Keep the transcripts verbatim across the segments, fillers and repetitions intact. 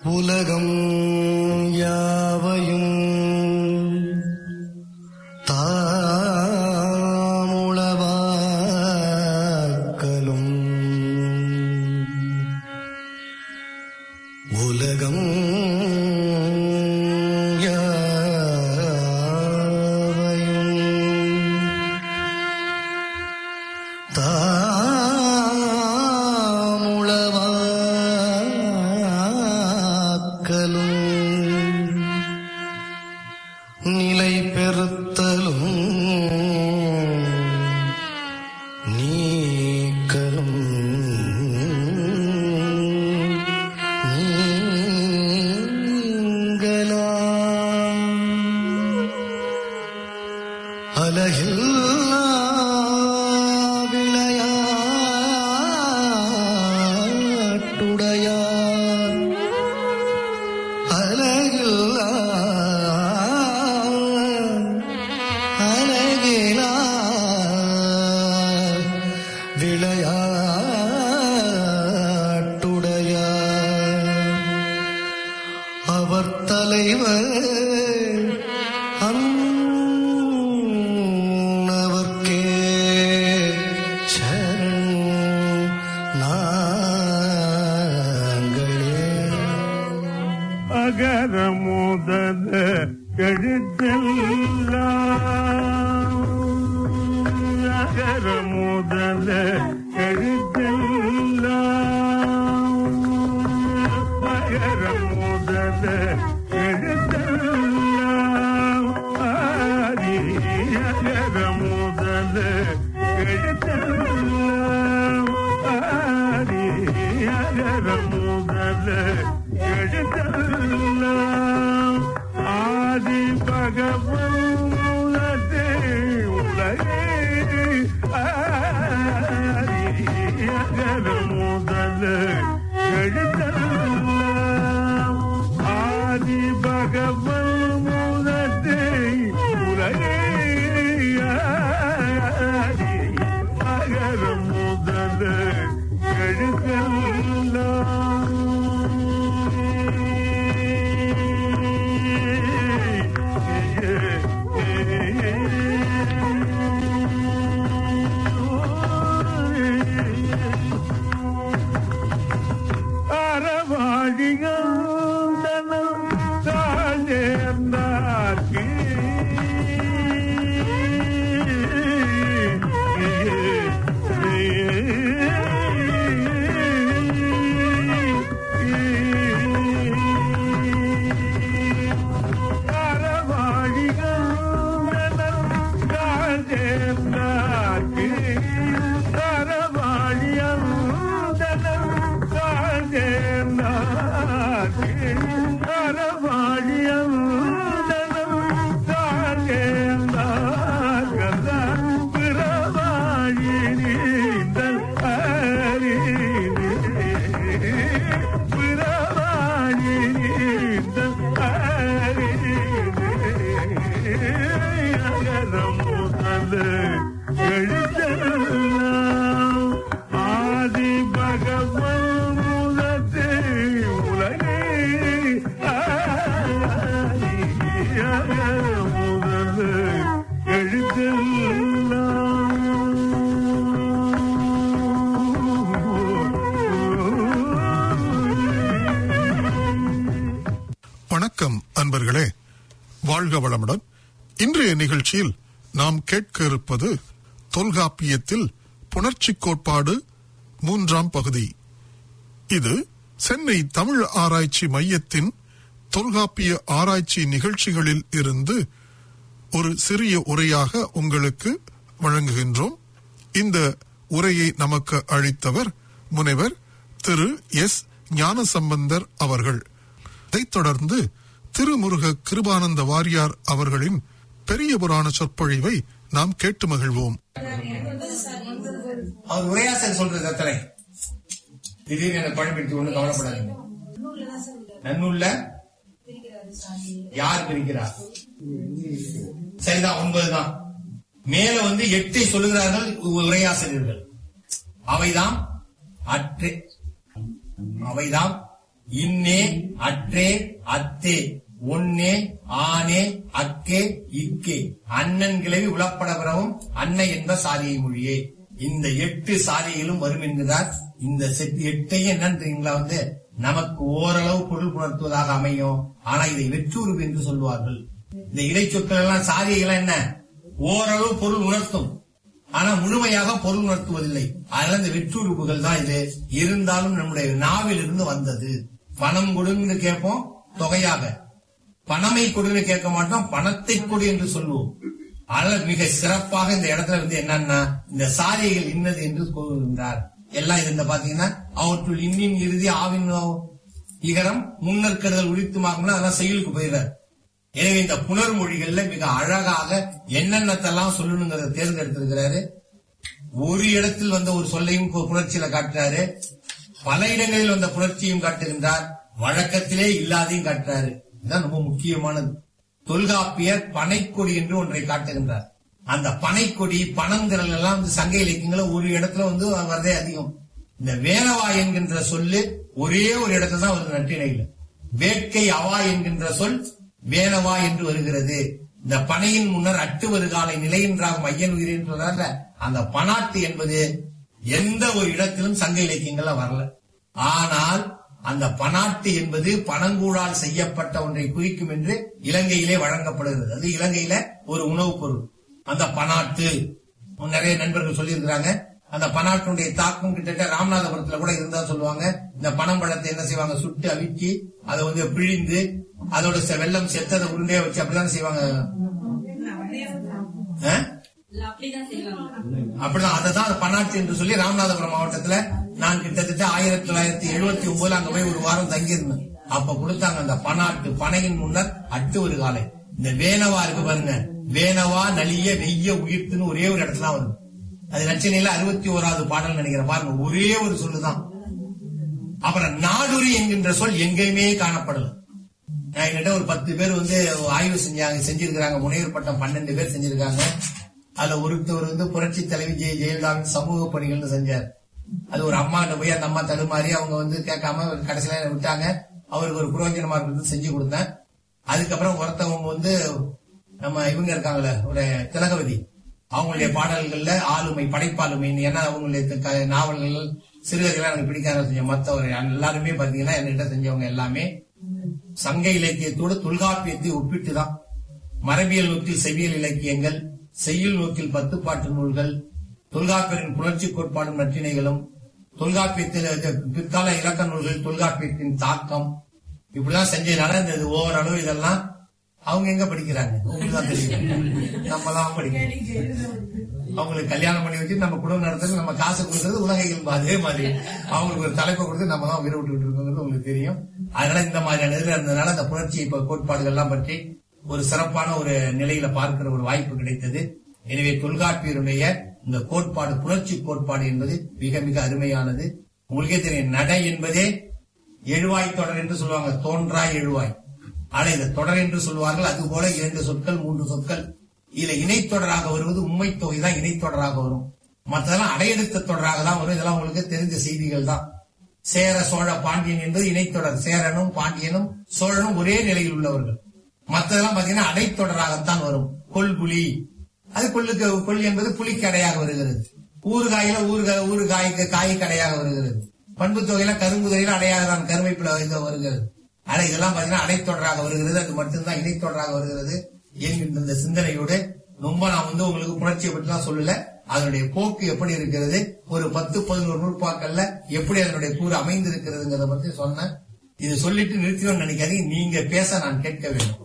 உலகம் யாவையும் தாமுளவாக்கலும் உலகம் நிலை பெறுத்தலும் நீக்கலும் நீங்கலாம் அலகில்லா விளையாட்டுடையார் அலகில்லா அவர் தலைவர் அன்னவர்க்கே சரண் நாங்களே. அகர முதல எழுத்தெல்லாம் அகர முதல எழுத்தெல்லாம் அகர முதல எழுத்தெல்லாம் ஆதி அகர முதல எழுத்தெல்லாம் ஆதி அகர முதல எழுத்தெல்லாம் ஆதி பகவன் மூலத்தே உலகே ஆதி அகர முதல எழுத்தெல்லாம் ஆதி பகவன் மூலத்தே உலகே ஆதி அகர முதல எழுத்தெல்லாம் வணக்கம் அன்பர்களே, வாழ்க வளமுடன். இன்றைய நிகழ்ச்சியில் நாம் கேட்க இருப்பது தொல்காப்பியத்தில் புணர்ச்சி கோட்பாடு மூன்றாம் பகுதி. இது சென்னை தமிழ் ஆராய்ச்சி மையத்தின் தொல்காப்பிய ஆராய்ச்சி நிகழ்ச்சிகளில் இருந்து ஒரு சிறிய உரையாக உங்களுக்கு வழங்குகின்றோம். இந்த உரையை நமக்கு அளித்தவர் முனைவர் திரு எஸ் ஞானசம்பந்தர் அவர்கள். அதைத் தொடர்ந்து திருமுருக கிருபானந்த வாரியார் அவர்களின் பெரிய புராண சொற்பொழிவை நாம் கேட்டு மகிழ்வோம். அவர் உரையாசல் சொல்றது அத்தனை திடீர்னு எனக்கு பழப்பிடித்து ஒண்ணு கவலைப்படாதீங்க. நன்னூல்ல யார் பிரிக்கிறார்? சரிதான், ஒன்பதுதான். மேல வந்து எட்டை சொல்லுகிறார்கள் உரையாசிரியர்கள். அவைதான் அற்று அவைதான் இன்னே அற்றே அத்தே ஒன்னே ஆனே அக்கே இக்கே அண்ணன் கிளவி உளப்பட பிறவும் அன்னை என்ப சாரியை மொழியே. இந்த எட்டு சாரிகளும் வரும் என்கிறார். இந்த எட்டையும் என்னன்னு தெரியுங்களா, வந்து நமக்கு ஓரளவு பொருள் உணர்த்துவதாக அமையும். ஆனா இதை வெற்றூறு என்று சொல்வார்கள். இந்த இடைச்சொற்கள் எல்லாம் சாரிகள் என்ன ஓரளவு பொருள் உணர்த்தும், ஆனா முழுமையாக பொருள் உணர்த்துவதில்லை. அதனால இந்த வெற்றுறுப்புகள் தான் இது. இருந்தாலும் நம்முடைய நாவில் இருந்து வந்தது. பணம் கொடுன்னு கேட்போம் தொகையாக, பணமை கொடுன்னு கேட்க மாட்டோம், பணத்தை கொடு என்று சொல்லுவோம். அதனால மிக சிறப்பாக இந்த இடத்துல வந்து என்னன்னா இந்த சாரிகள் இன்னது என்று கூறுகின்றார். எல்லாம் இருந்த பாத்தீங்கன்னா அவற்றுள் இன்னின் இறுதி ஆவின் இகரம் முன்னற்கருதல் உரித்துமாகனா அதெல்லாம் செயலுக்கு போயிடுறார். எனவே இந்த புனர் மொழிகள்ல மிக அழகாக என்னென்னத்தெல்லாம் சொல்லணுங்கிறத தேர்ந்தெடுத்திருக்கிறாரு. ஒரு இடத்தில் வந்த ஒரு சொல்லையும் புணர்ச்சியில காட்டுறாரு, பல இடங்களில் வந்த புணர்ச்சியும் காட்டுகின்றார், வழக்கத்திலே இல்லாதையும் காட்டுறாரு. இதுதான் ரொம்ப முக்கியமானது. தொல்காப்பியர் பனைக்கொடி என்று ஒன்றை காட்டுகின்றார். அந்த பனைக்கொடி பனங்கிறல் எல்லாம் வந்து சங்க இலக்கியங்கள ஒரு இடத்துல வந்து வரதே அதிகம். இந்த வேணவா என்கின்ற சொல்லு ஒரே ஒரு இடத்துல தான் வருது நற்றிணையில. வேட்கை அவா என்கின்ற சொல் வேணவா என்று வருகிறது. இந்த பனையின் முன்னர் அட்டு வருகாலை நிலையின்றாகும் ஐயன் உயிர் என்று சொல்றாங்க. அந்த பனாட்டு என்பது எந்த ஒரு இடத்திலும் சங்க இலக்கியங்கள்ல வரல. ஆனால் அந்த பனாட்டு என்பது பனங்கூழால் செய்யப்பட்ட ஒன்றை குறிக்கும் என்று இலங்கையிலே வழங்கப்படுகிறது. அது இலங்கையில ஒரு உணவுப் பொருள் அந்த பனாட்டு. நிறைய நண்பர்கள் சொல்லி இருக்கிறாங்க. அந்த பனாட்டுடைய தாக்கம் கிட்டத்தட்ட ராமநாதபுரத்துல கூட இருந்தா சொல்லுவாங்க. இந்த பனம்பழத்தை என்ன செய்வாங்க, சுட்டு அவிச்சு அதை வந்து பிழிந்து அதோட வெள்ளம் செத்து அதை உருண்டையா வச்சு அப்படிதான் செய்வாங்க. அப்படிதான் அததான் பனாட்டு என்று சொல்லி ராமநாதபுரம் மாவட்டத்துல நான் கிட்டத்தட்ட ஆயிரத்தி தொள்ளாயிரத்தி எழுபத்தி ஒன்பதுல அங்க போய் ஒரு வாரம் தங்கியிருந்தேன். அப்ப கொடுத்தாங்க அந்த பனாட்டு. பனையின் முன்னர் அட்டு ஒரு காலை. இந்த வேணவா இருக்கு பாருங்க, வேணவா நலிய வெய்ய உயிர்த்துன்னு ஒரே ஒரு இடத்துல வருது. அது நச்சினையில அறுபத்தி ஓராவது பாடல் நினைக்கிறேன் பாருங்க, ஒரே ஒரு சொல்லுதான். அப்புறம் நாடுரி என்கின்ற சொல் எங்கேயுமே காணப்படல. என்கிட்ட ஒரு பத்து பேர் வந்து ஆய்வு செஞ்சாங்க செஞ்சிருக்காங்க. முனைவர் பட்டம் பன்னெண்டு பேர் செஞ்சிருக்காங்க. அதுல ஒருத்தவர் வந்து புரட்சி தலைவி ஜெய ஜெயலலிதாவின் சமூக பணிகள்னு செஞ்சார். அது ஒரு அம்மா போய் அந்த அம்மா தடுமாறி அவங்க வந்து கேட்காம கடைசியில விட்டாங்க. அவருக்கு ஒரு புரோஜனமா இருக்கிறது செஞ்சு கொடுத்தேன். அதுக்கப்புறம் ஒருத்தவங்க வந்து நம்ம இவங்க இருக்காங்களே ஒரு திலகவதி, அவங்களுடைய பாடல்கள்ல ஆளுமை படைப்பாளுமை, ஏன்னா அவங்களுடைய நாவல்கள் சிறுகதைகள் எனக்கு பிடிக்காத செஞ்ச மற்றவர் எல்லாருமே பாத்தீங்கன்னா என்கிட்ட செஞ்சவங்க எல்லாமே சங்க இலக்கியத்தோடு தொல்காப்பியத்தை ஒப்பிட்டுதான். மரபியல் நோக்கில் செவியல் இலக்கியங்கள், செய்யுள் நோக்கில் பத்து பாட்டு நூல்கள், தொல்காப்பியரின் புணர்ச்சி கோட்பாடும் நற்றிணைகளும், தொல்காப்பியத்தில் பிற்கால இலக்க நூல்கள், தொல்காப்பியத்தின் தாக்கம், இப்படிதான் செஞ்சதுனால இந்த ஓரளவு இதெல்லாம் அவங்க எங்க படிக்கிறாங்க உங்களுக்கு தான் தெரியும். நம்ம தான் படிக்கிறோம். அவங்களுக்கு கல்யாணம் பண்ணி வச்சு நம்ம குடும்பம் நடத்துறது, நம்ம காசு கொடுக்கறது உலக இயல்பு. அதே மாதிரி அவங்களுக்கு ஒரு தலைப்பை கொடுத்து நம்ம தான் உயிரை விட்டு இருக்கோங்கிறது உங்களுக்கு தெரியும். அதனால இந்த மாதிரியான இதுல இருந்ததுனால அந்த புணர்ச்சி கோட்பாடுகள் எல்லாம் பற்றி ஒரு சிறப்பான ஒரு நிலையில பார்க்கிற ஒரு வாய்ப்பு கிடைத்தது. எனவே தொல்காப்பியருடைய இந்த கோட்பாடு புணர்ச்சி கோட்பாடு என்பது மிக மிக அருமையானது. உங்களுக்கே தெரியும், நடை என்பதே எழுவாய் தொடர் என்று சொல்லுவாங்க, தோன்றாய் எழுவாய். ஆனா இந்த தொடர் என்று சொல்வார்கள். அதுபோல இரண்டு சொற்கள் மூன்று சொற்கள் இதுல இணைத்தொடராக வருவது உண்மை தொகை தான் இணைத்தொடராக வரும். மற்றதெல்லாம் அடையெடுத்த தொடராக தான் வரும். இதெல்லாம் உங்களுக்கு தெரிஞ்ச செய்திகள் தான். சேர சோழ பாண்டியன் என்பது இணைத்தொடர். சேரனும் பாண்டியனும் சோழனும் ஒரே நிலையில் உள்ளவர்கள். மற்றதெல்லாம் பாத்தீங்கன்னா அடைத்தொடராகத்தான் வரும். கொல் புலி, அது கொல்லுக்கு கொல் என்பது புலிக்கு அடையாக வருகிறது. ஊறுகாயில ஊறுகாய் ஊறுகாய்க்கு காய் கடையாக வருகிறது. பண்பு தொகையில கரும்புதையில அடையாக தான் கருமைப்பில வருகிறது. ஆனா இதெல்லாம் பாத்தீங்கன்னா அடைத்தொடராக வருகிறது. அது மட்டும்தான் இணைத்தொடராக வருகிறது என்கின்ற இந்த சிந்தனையோடு ரொம்ப நான் வந்து உங்களுக்கு புணர்ச்சியை பற்றி தான் சொல்லல. அதனுடைய போக்கு எப்படி இருக்கிறது, ஒரு பத்து பதினோரு நூற்பாக்கள்ல எப்படி அதனுடைய கூறு அமைந்திருக்கிறதுங்கிறத பத்தி சொன்னேன். இது சொல்லிட்டு நிறுத்தினோம்னு நினைக்காதீங்க, நீங்க பேச நான் கேட்க வேண்டும்.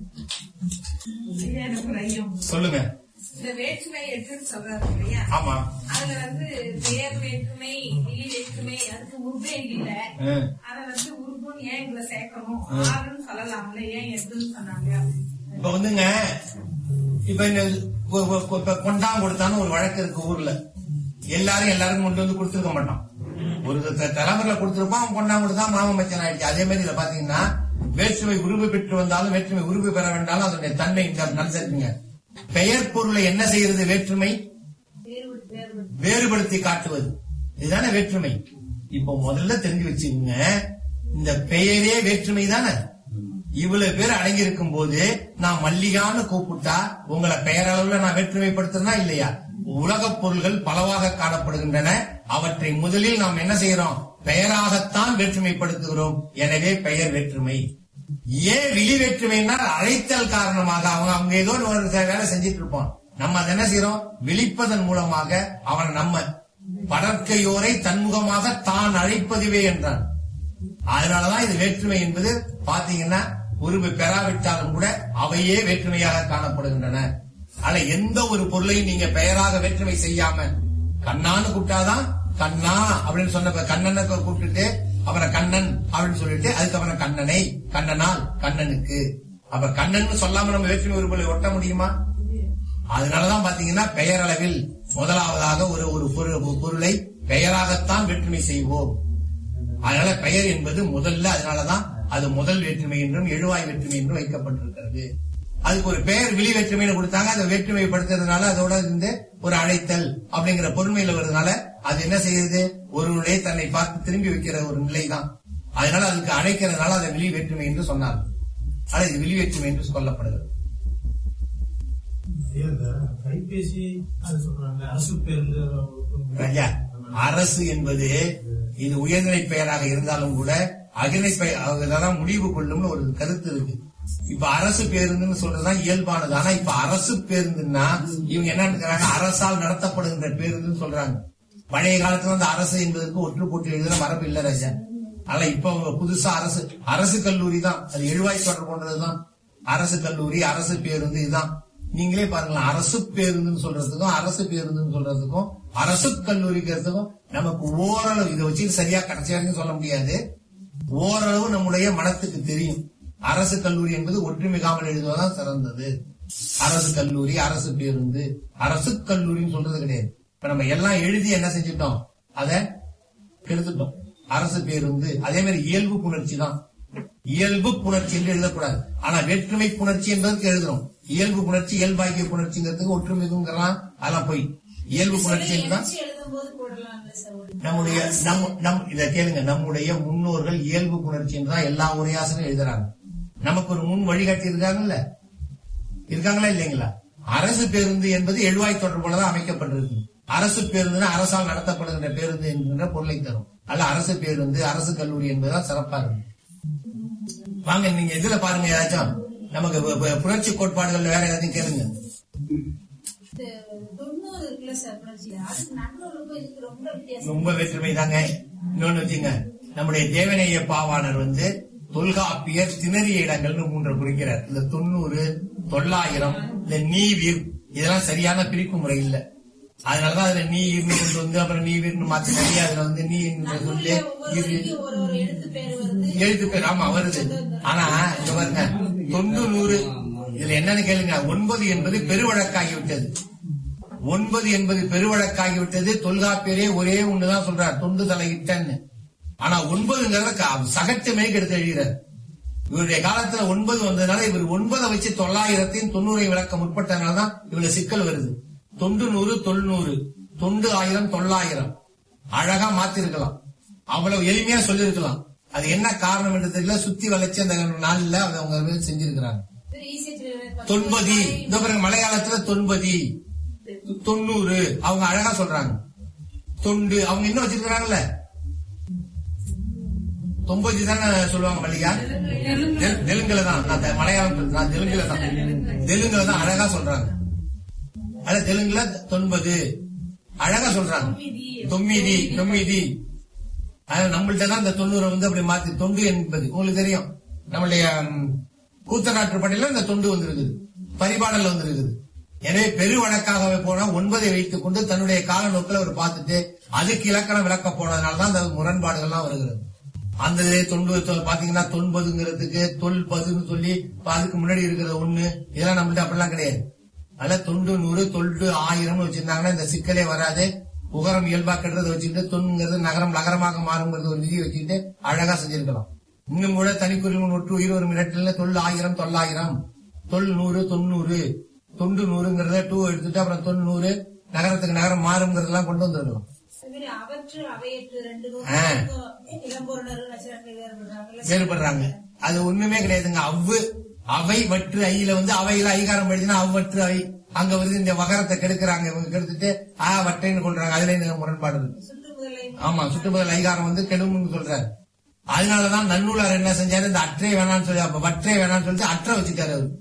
சொல்லுங்க. இந்த வேற்றுமை எட்டுன்னு சொல்றாரு இல்லையா? ஆமா. அதுல வந்து வேர் வேற்றுமை, இழி வேற்றுமை, அதுக்கு உருவே இல்ல. அத வந்து உருபுன்னு ஏன் இதுல சேர்க்கணும், ஆறுன்னு சொல்லலாம்ல, ஏன் எட்டுன்னு சொன்னாங்க? இப்ப வந்துங்க, இப்ப இந்த கொண்டாங்க கொடுத்தான்னு ஒரு வழக்கு இருக்கு ஊர்ல. எல்லாரும் எல்லாருக்கும் கொண்டு வந்து கொடுத்துருக்க மாட்டான். ஒரு தலைமுறையில கொடுத்திருப்பான், அவன் கொண்டாங்க கொடுத்தா மாமன் மச்சன் ஆயிடுச்சு. அதே மாதிரி இதை பாத்தீங்கன்னா வேற்றுமை உருவு பெற்று வந்தாலும் வேற்றுமை உருவு பெற வேண்டாலும் அதனுடைய தன்மை நல்லதுங்க. பெயர் பொருளை என்ன செய்யறது வேற்றுமை? வேறுபடுத்தி காட்டுவது. இதுதானே வேற்றுமை. இப்போ முதல்ல தெரிஞ்சு வச்சுக்கோங்க, இந்த பெயரே வேற்றுமை தானே. இவ்வளவு பேர் அடங்கி இருக்கும் போது நான் மல்லிகான்னு கூப்பிட்டா உங்களை பெயரளவுல நான் வேற்றுமைப்படுத்துறேனா இல்லையா? உலகப் பொருள்கள் பலவாக காணப்படுகின்றன. அவற்றை முதலில் நாம் என்ன செய்யறோம்? பெயராகத்தான் வேற்றுமைப்படுத்துகிறோம். எனவே பெயர் வேற்றுமை. ஏன் விழி வேற்றுமைன்னா அழைத்தல் காரணமாக அவங்க அவங்க ஏதோ ஒரு வேலை செஞ்சிட்டு இருப்போம். நம்ம அதை என்ன செய்யறோம்? விழிப்பதன் மூலமாக அவனை நம்ம படற்கையோரை தன்முகமாக தான் அழைப்பதுவே என்றான். அதனாலதான் இது வேற்றுமை என்பது பாத்தீங்கன்னா உருவு பெறாவிட்டாலும் கூட அவையே வேற்றுமையாக காணப்படுகின்றன. ஆனா எந்த ஒரு பொருளையும் நீங்க பெயராக வேற்றுமை செய்யாம கண்ணான்னு கூப்பிட்டாதான் கண்ணா அப்படின்னு சொன்ன கண்ணனை கூப்பிட்டுட்டு அவரை கண்ணன் அப்படின்னு சொல்லிட்டு அதுக்கு அவனை கண்ணனை கண்ணனால் கண்ணனுக்கு அப்ப கண்ணன் சொல்லாம நம்ம வேற்றுமை ஒரு பொருளை ஒட்ட முடியுமா? அதனாலதான் பாத்தீங்கன்னா பெயரளவில் முதலாவதாக ஒரு ஒரு பொருளை பெயராகத்தான் வேற்றுமை செய்வோம். அதனால பெயர் என்பது முதல்ல அதனாலதான் அது முதல் வேற்றுமை என்றும் எழுவாய் வேற்றுமை என்றும் வைக்கப்பட்டிருக்கிறது. அதுக்கு ஒரு பெயர் விழி வேற்றுமைன்னு கொடுத்தாங்க. அதை வேற்றுமைப்படுத்துறதுனால அதோட இருந்து ஒரு அழைத்தல் அப்படிங்கிற பொறுமையில வருதுனால அது என்ன செய்யுது? ஒருவருடைய தன்னை பார்த்து திரும்பி வைக்கிற ஒரு நிலைதான். அதனால அதுக்கு அழைக்கிறதுனால அதை விழி வேற்றுமை என்று சொன்னார். ஆனா இது விழி வேற்றுமை என்று சொல்லப்படுகிறது. அரசு என்பது இது உயர்நிலை பெயராக இருந்தாலும் கூட அகிலை பெயர் முடிவு கொள்ளும்னு ஒரு கருத்து இருக்கு. இப்ப அரசு பேருந்துன்னு சொல்றதுதான் இயல்பானது. ஆனா இப்ப அரசு பேருந்துன்னா இவங்க என்ன நினைக்கிறாங்க? அரசால் நடத்தப்படுகின்ற பேருந்துன்னு சொல்றாங்க. பழைய காலத்துல அந்த அரசு என்பதற்கு ஒற்று போட்டு எழுதுற மரபு இல்ல ராஜா. ஆனா இப்ப அவங்க புதுசா அரசு அரசு கல்லூரி தான். அது எழுவாய் தொடர்பு கொண்டதுதான் அரசு கல்லூரி, அரசு பேருந்து. இதுதான் நீங்களே பாருங்களேன். அரசு பேருந்துன்னு சொல்றதுக்கும் அரசு பேருந்துன்னு சொல்றதுக்கும் அரசு கல்லூரிக்கிறதுக்கும் நமக்கு ஓரளவு இதை வச்சு சரியா கடைசி வரைக்கும் சொல்ல முடியாது. ஓரளவு நம்முடைய மனத்துக்கு தெரியும். அரசு கல்லூரி என்பது ஒற்றுமிகாமல் எழுதுவதுதான் சிறந்தது. அரசு கல்லூரி, அரசு பேருந்து, அரசு கல்லூரின்னு சொல்றது கிடையாது. இப்ப நம்ம எல்லாம் எழுதி என்ன செஞ்சிட்டோம்? அதை கெடுத்துட்டோம். அரசு பேருந்து அதே மாதிரி இயல்பு புணர்ச்சி தான். இயல்பு புணர்ச்சி என்று எழுதக்கூடாது. ஆனா வேற்றுமை புணர்ச்சி என்பதற்கு எழுதுறோம். இயல்பு புணர்ச்சி இயல்பாக்கிய புணர்ச்சிங்கிறதுக்கு ஒற்றுமைக்குங்கிறான். அதெல்லாம் போய் இயல்பு புணர்ச்சி தான் நம்முடைய நம் இத கேளுங்க. நம்முடைய முன்னோர்கள் இயல்பு புணர்ச்சி தான் எல்லா உரையாசனும் எழுதுறாங்க. நமக்கு ஒரு முன் வழிகாட்டி இருக்காங்கல்ல, இருக்காங்களா இல்லைங்களா? அரசு பேருந்து என்பது எழுவாய் தொடர்புலதான் அமைக்கப்பட்டிருக்கு. அரசு பேருந்துன்னா அரசால் நடத்தப்படுகின்ற பேருந்து என்கின்ற பொருளை தரும். அல்ல அரசு பேருந்து, அரசு கல்லூரி என்பதுதான் சிறப்பா இருக்கு. வாங்க நீங்க இதுல பாருங்க, ஏதாச்சும் நமக்கு புரட்சி கோட்பாடுகள் வேற ஏதாச்சும் கேளுங்க. ரொம்ப வேற்றுமை தாங்க. இன்னொன்னு வச்சுங்க, நம்முடைய தேவநேய பாவாணர் வந்து தொல்காப்பியர் திணறிய இடங்கள்னு மூன்று குறிக்கிறார். இந்த தொண்ணூறு, தொள்ளாயிரம், இந்த நீவீர் இதெல்லாம் சரியான பிரிப்பு முறை இல்ல. அதனாலதான் அதுல நீ ஈர்னு கொண்டு வந்து அப்புறம் நீ வீர்னு மாத்தி நிறைய அதுல வந்து நீ சொல்லி எழுத்து பேர் ஆமா வருது. ஆனா இங்க பாருங்க, தொண்டு நூறு இதுல என்னன்னு கேளுங்க. ஒன்பது என்பது பெருவழக்காகிவிட்டது. ஒன்பது என்பது பெருவழக்காகிவிட்டது. தொல்காப்பியரே ஒரே ஒண்ணுதான் சொல்றார், தொண்டு தலையிட்டன்னு. ஆனா ஒன்பதுங்கிறத சகட்டு மேய்க்கு எடுத்து எழுதுறார். இவருடைய காலத்துல ஒன்பது வந்ததுனால இவர் ஒன்பதை வச்சு தொள்ளாயிரத்தையும் தொண்ணூறை விளக்க முற்பட்டதுனாலதான் இவ்வளவு சிக்கல் வருது. தொண்டு நூறு, தொண்ணூறு, தொண்டு ஆயிரம், தொள்ளாயிரம் அழகா மாத்திருக்கலாம். அவ்வளவு எளிமையா சொல்லிருக்கலாம். அது என்ன காரணம் என்று தெரியல. சுத்தி வளைச்சு அந்த நாள்ல அவங்க செஞ்சிருக்கிறாங்க. தொன்பதி இந்த பிறகு மலையாளத்துல தொன்பதி, தொண்ணூறு அவங்க அழகா சொல்றாங்க. தொண்டு அவங்க இன்னும் வச்சிருக்கிறாங்கல்ல, தொம்பதி தானே சொல்லுவாங்க. மல்லிகா தெலுங்குல தான், நான் மலையாளம் நான் தெலுங்குல தான் தெலுங்குல தான் அழகா சொல்றாங்க. அத தெலுங்குல தொன்பது அழகா சொல்றாங்க. தொம்மிதி தொம்மிதி நம்மள்ட்ட தான் இந்த தொண்ணூறு வந்து அப்படி மாத்தி தொண்டு என்பது உங்களுக்கு தெரியும். நம்மளுடைய கூத்தநாட்டு படையில இந்த தொண்டு வந்திருக்குது, பரிபாடல் வந்திருக்குது. எனவே பெரு வழக்காகவே போனா ஒன்பதை வைத்துக் கொண்டு தன்னுடைய கால நோக்கில் அவர் பார்த்துட்டு அதுக்கு இலக்கணம் விளக்க போனதுனாலதான் அந்த முரண்பாடுகள்லாம் வருகிறது. அந்த தொண்டு பாத்தீங்கன்னா தொன்பதுங்கிறதுக்கு தொல்பதுன்னு சொல்லி அதுக்கு முன்னாடி இருக்கிறது ஒண்ணு, இதெல்லாம் நம்மள்ட்ட அப்படிலாம் கிடையாது. அதுல தொண்டு நூறு, தொண்டு ஆயிரம் வச்சிருந்தாங்கன்னா இந்த சிக்கலே வராது. உகரம் இயல்பா கட்டுறதை வச்சுட்டு தொண்ணுங்கிறது நகரம் நகரமாக மாறுங்கிறது ஒரு விதியை வச்சுட்டு அழகா செஞ்சிருக்கலாம். இன்னும் கூட தனிக்குறிவு நூற்று உயிர் ஒரு மிரட்டல தொல் ஆயிரம், தொள்ளாயிரம், தொல் நூறு, தொண்ணூறு, தொண்டு நூறுங்கிறத டூ எடுத்துட்டு அப்புறம் தொண்ணூறு நகரத்துக்கு நகரம் மாறுங்கிறதெல்லாம் கொண்டு வந்துருக்கலாம். மாதிரி அவற்று அவையற்று ரெண்டு ஆ. இளம்பொருணர் நட்சத்திரங்கள் வேறுபடுறாங்க வேறுபடுறாங்க. அது ஒண்ணுமே கிடையாதுங்க. அவ்வு அவை வற்று ஐயில வந்து அவையில ஐகாரம் எழுதினா அவ்வற்று அவை அங்க வந்து இந்த வகரத்தை கெடுக்கிறாங்க. இவங்க கெடுத்துட்டு ஆ வட்டைன்னு கொள்றாங்க. அதுல இந்த முரண்பாடு இருக்கு. சுட்டு முதலை ஆமா, சுட்டு முதல் ஐகாரம் வந்து கெடும்னு சொல்றாரு. அதனாலதான் நன்னூலார் என்ன செஞ்சாரு, இந்த அற்றை வேணாம்னு சொல்லி அப்ப வற்றை வேணாம்னு சொல்லிட்டு அற்றை வச்சுட்டாரு அவரு.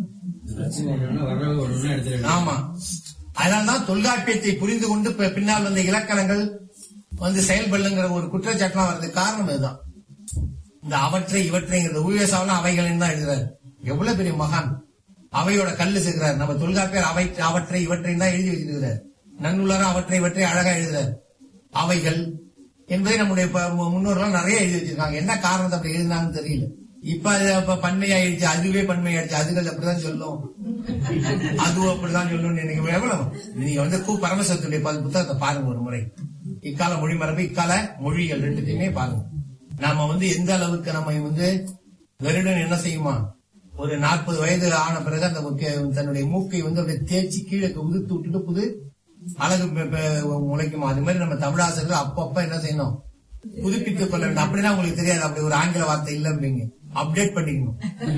ஆமா, அதனாலதான் தொல்காப்பியத்தை புரிந்து கொண்டு பி- பின்னால் வந்த இலக்கணங்கள் வந்து செயல்படுங்கிற ஒரு குற்றச்சாட்டுலாம் வர்றதுக்கு காரணம் இதுதான். இந்த அவற்றை இவற்றைங்கிறது உயசாவெல்லாம் அவைகளின் தான் எழுதுறாரு. எவ்வளவு பெரிய மகான், அவையோட கல்லு சேர்க்கிறார். நம்ம தொல்காப்பியர் அவை அவற்றை இவற்றை தான் எழுதி வச்சிருக்கிறார். நன்னூலாரும் அவற்றை இவற்றை அழகா எழுதுறாரு. அவைகள் என்பதை நம்முடைய ப- முன்னோர்கள் நிறைய எழுதி வச்சிருக்காங்க. என்ன காரணத்தை அப்படி எழுதினாங்கன்னு தெரியல. இப்ப அது அப்ப பன்மையாயிடுச்சு, அதுவே பன்மையாயிடுச்சு. அதுகள் அப்படிதான் சொல்லும், அதுவும் அப்படிதான் சொல்லும். நீங்க எவ்வளவு நீங்க வந்து கு பரமசிவத்துடைய பல புத்தகத்தை பாருங்க ஒரு முறை. இக்கால மொழி மரபு, இக்கால மொழிகள் ரெண்டுத்தையுமே பாருங்க. நாம வந்து எந்த அளவுக்கு நம்ம வந்து வருடன் என்ன செய்யுமா, ஒரு நாற்பது வயது ஆன பிறகு அந்த முக்க- தன்னுடைய மூக்கை வந்து அப்படியே தேய்ச்சி கீழே உதுத்து விட்டுட்டு புது அழகு பெ- பெ- முளைக்குமா. அது மாதிரி நம்ம தமிழாசிரியர்கள் அப்பப்ப என்ன செய்யணும், புதுப்பித்துக் கொள்ள வேண்டும். அப்படின்னா உங்களுக்கு தெரியாது, அப்படி ஒரு ஆங்கில வார்த்தை இல்ல அப்படிங்க, அப்டேட் பண்ணிக்கணும்.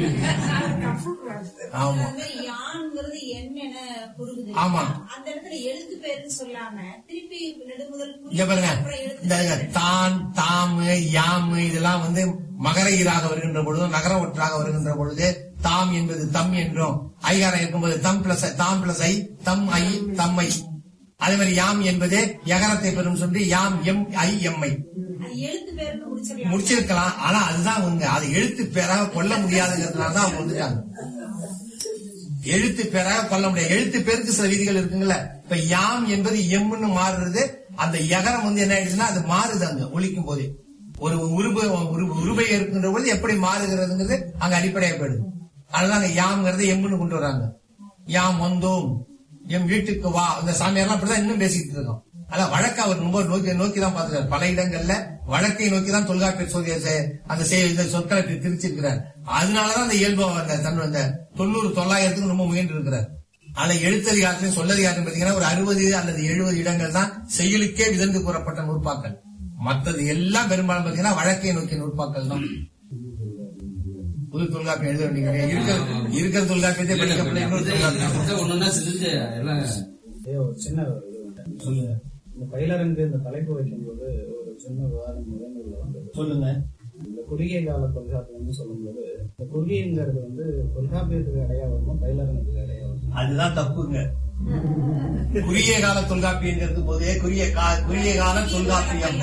ஆமா யான்ங்கிறது என்னென்ன குறுகுது. ஆமா. அந்த இடத்துல எழுத்து பேருன்னு சொல்லாம திருப்பி நெடுமுதல் இங்க பாருங்க, இந்த தான் தாமு யாமு இதெல்லாம் வந்து மகர ஈராக வருகின்ற பொழுது, நகர ஒற்றாக வருகின்ற பொழுது தாம் என்பது தம் என்றும், ஐகாரம் இருக்கும்போது தம் பிளஸ் தாம் பிளஸ் ஐ தம் ஐ தம்மை. அதே மாதிரி யாம் என்பது யகரத்தை பெறும் சொல்லி யாம் எம் ஐ எம்ஐ எழுத்து பேருன்னு முடிச்சிடலாம். முடிச்சிருக்கலாம். ஆனா அதுதான் அவங்க அது எழுத்து பேராக கொள்ள முடியாதுங்கிறதுனால தான் அவங்க வந்துட்டாங்க. எழுத்து பேராக கொள்ள முடியாது. எழுத்து பேருக்கு சில விதிகள் இருக்குங்கல்ல. இப்ப யாம் என்பது எம்னு மாறுறது, அந்த யகரம் வந்து என்ன ஆயிடுச்சுன்னா அது மாறுது அங்க ஒலிக்கும் போது. ஒரு உருப உரு- உருபை இருக்கின்ற போது எப்படி மாறுகிறதுங்கிறது அங்க அடிப்படையா போயிடுது. அதனால அங்க யாம்ங்கிறது எம்னு கொண்டு வராங்க. யாம் வந்தோம், எம் வீட்டுக்கு வா. இந்த சாமியார்லாம் அப்படிதான் இன்னும் பேசிட்டு இருக்கோம். அதான் வழக்க அவர் ரொம்ப நோக்கி நோக்கி தான் பாத்துறாரு. பல இடங்கள்ல வழக்கை நோக்கி தான் தொல்காப்பியர் சொல்லிய செ- அந்த செ- இந்த சொற்களை திரிச்சிருக்கிறார். அதனாலதான் அந்த இயல்பு அந்த தன் அந்த தொண்ணூறு தொள்ளாயிரத்துக்கு ரொம்ப முயன்று இருக்கிறார். ஆனா எழுத்ததிகாரத்திலும் சொல்லதிகாரத்திலும் பாத்தீங்கன்னா ஒரு அறுபது அல்லது எழுபது இடங்கள் தான் செயலுக்கே விதந்து கூறப்பட்ட நூற்பாக்கள். மற்றது எல்லாம் பெரும்பாலும் பாத்தீங்கன்னா வழக்கை நோக்கிய நூற்பாக்கள் தான். புது தொல்காப்பியம் எழுத வேண்டிய இருக்கிற இருக்கிற தொல்காப்பியத்தை படிக்கப்பட்ட இன்னொரு தொல்காப்பியம். ஒண்ணுன்னா சிரிச்சு எல்லாம் ஏ, ஒரு சின்ன ஒரு இது வேண்டாம். சொல்லுங்க. இந்த பயிலரங்கு இந்த தலைப்பு வைக்கும்போது ஒரு சின்ன விவாதம் முதன்மையில வந்தது. சொல்லுங்க. இந்த குறுகிய கால தொல்காப்பியம்னு சொல்லும்போது இந்த குறுகியங்கிறது வந்து தொல்காப்பியத்துக்கு இடையா வருமா பயிலரங்குக்கு இடையா வருமா? அதுதான் தப்புங்க. குறுகிய கால தொல்காப்பியங்கிறது போதே குறுகிய கா- குறுகிய கால தொல்காப்பியம்.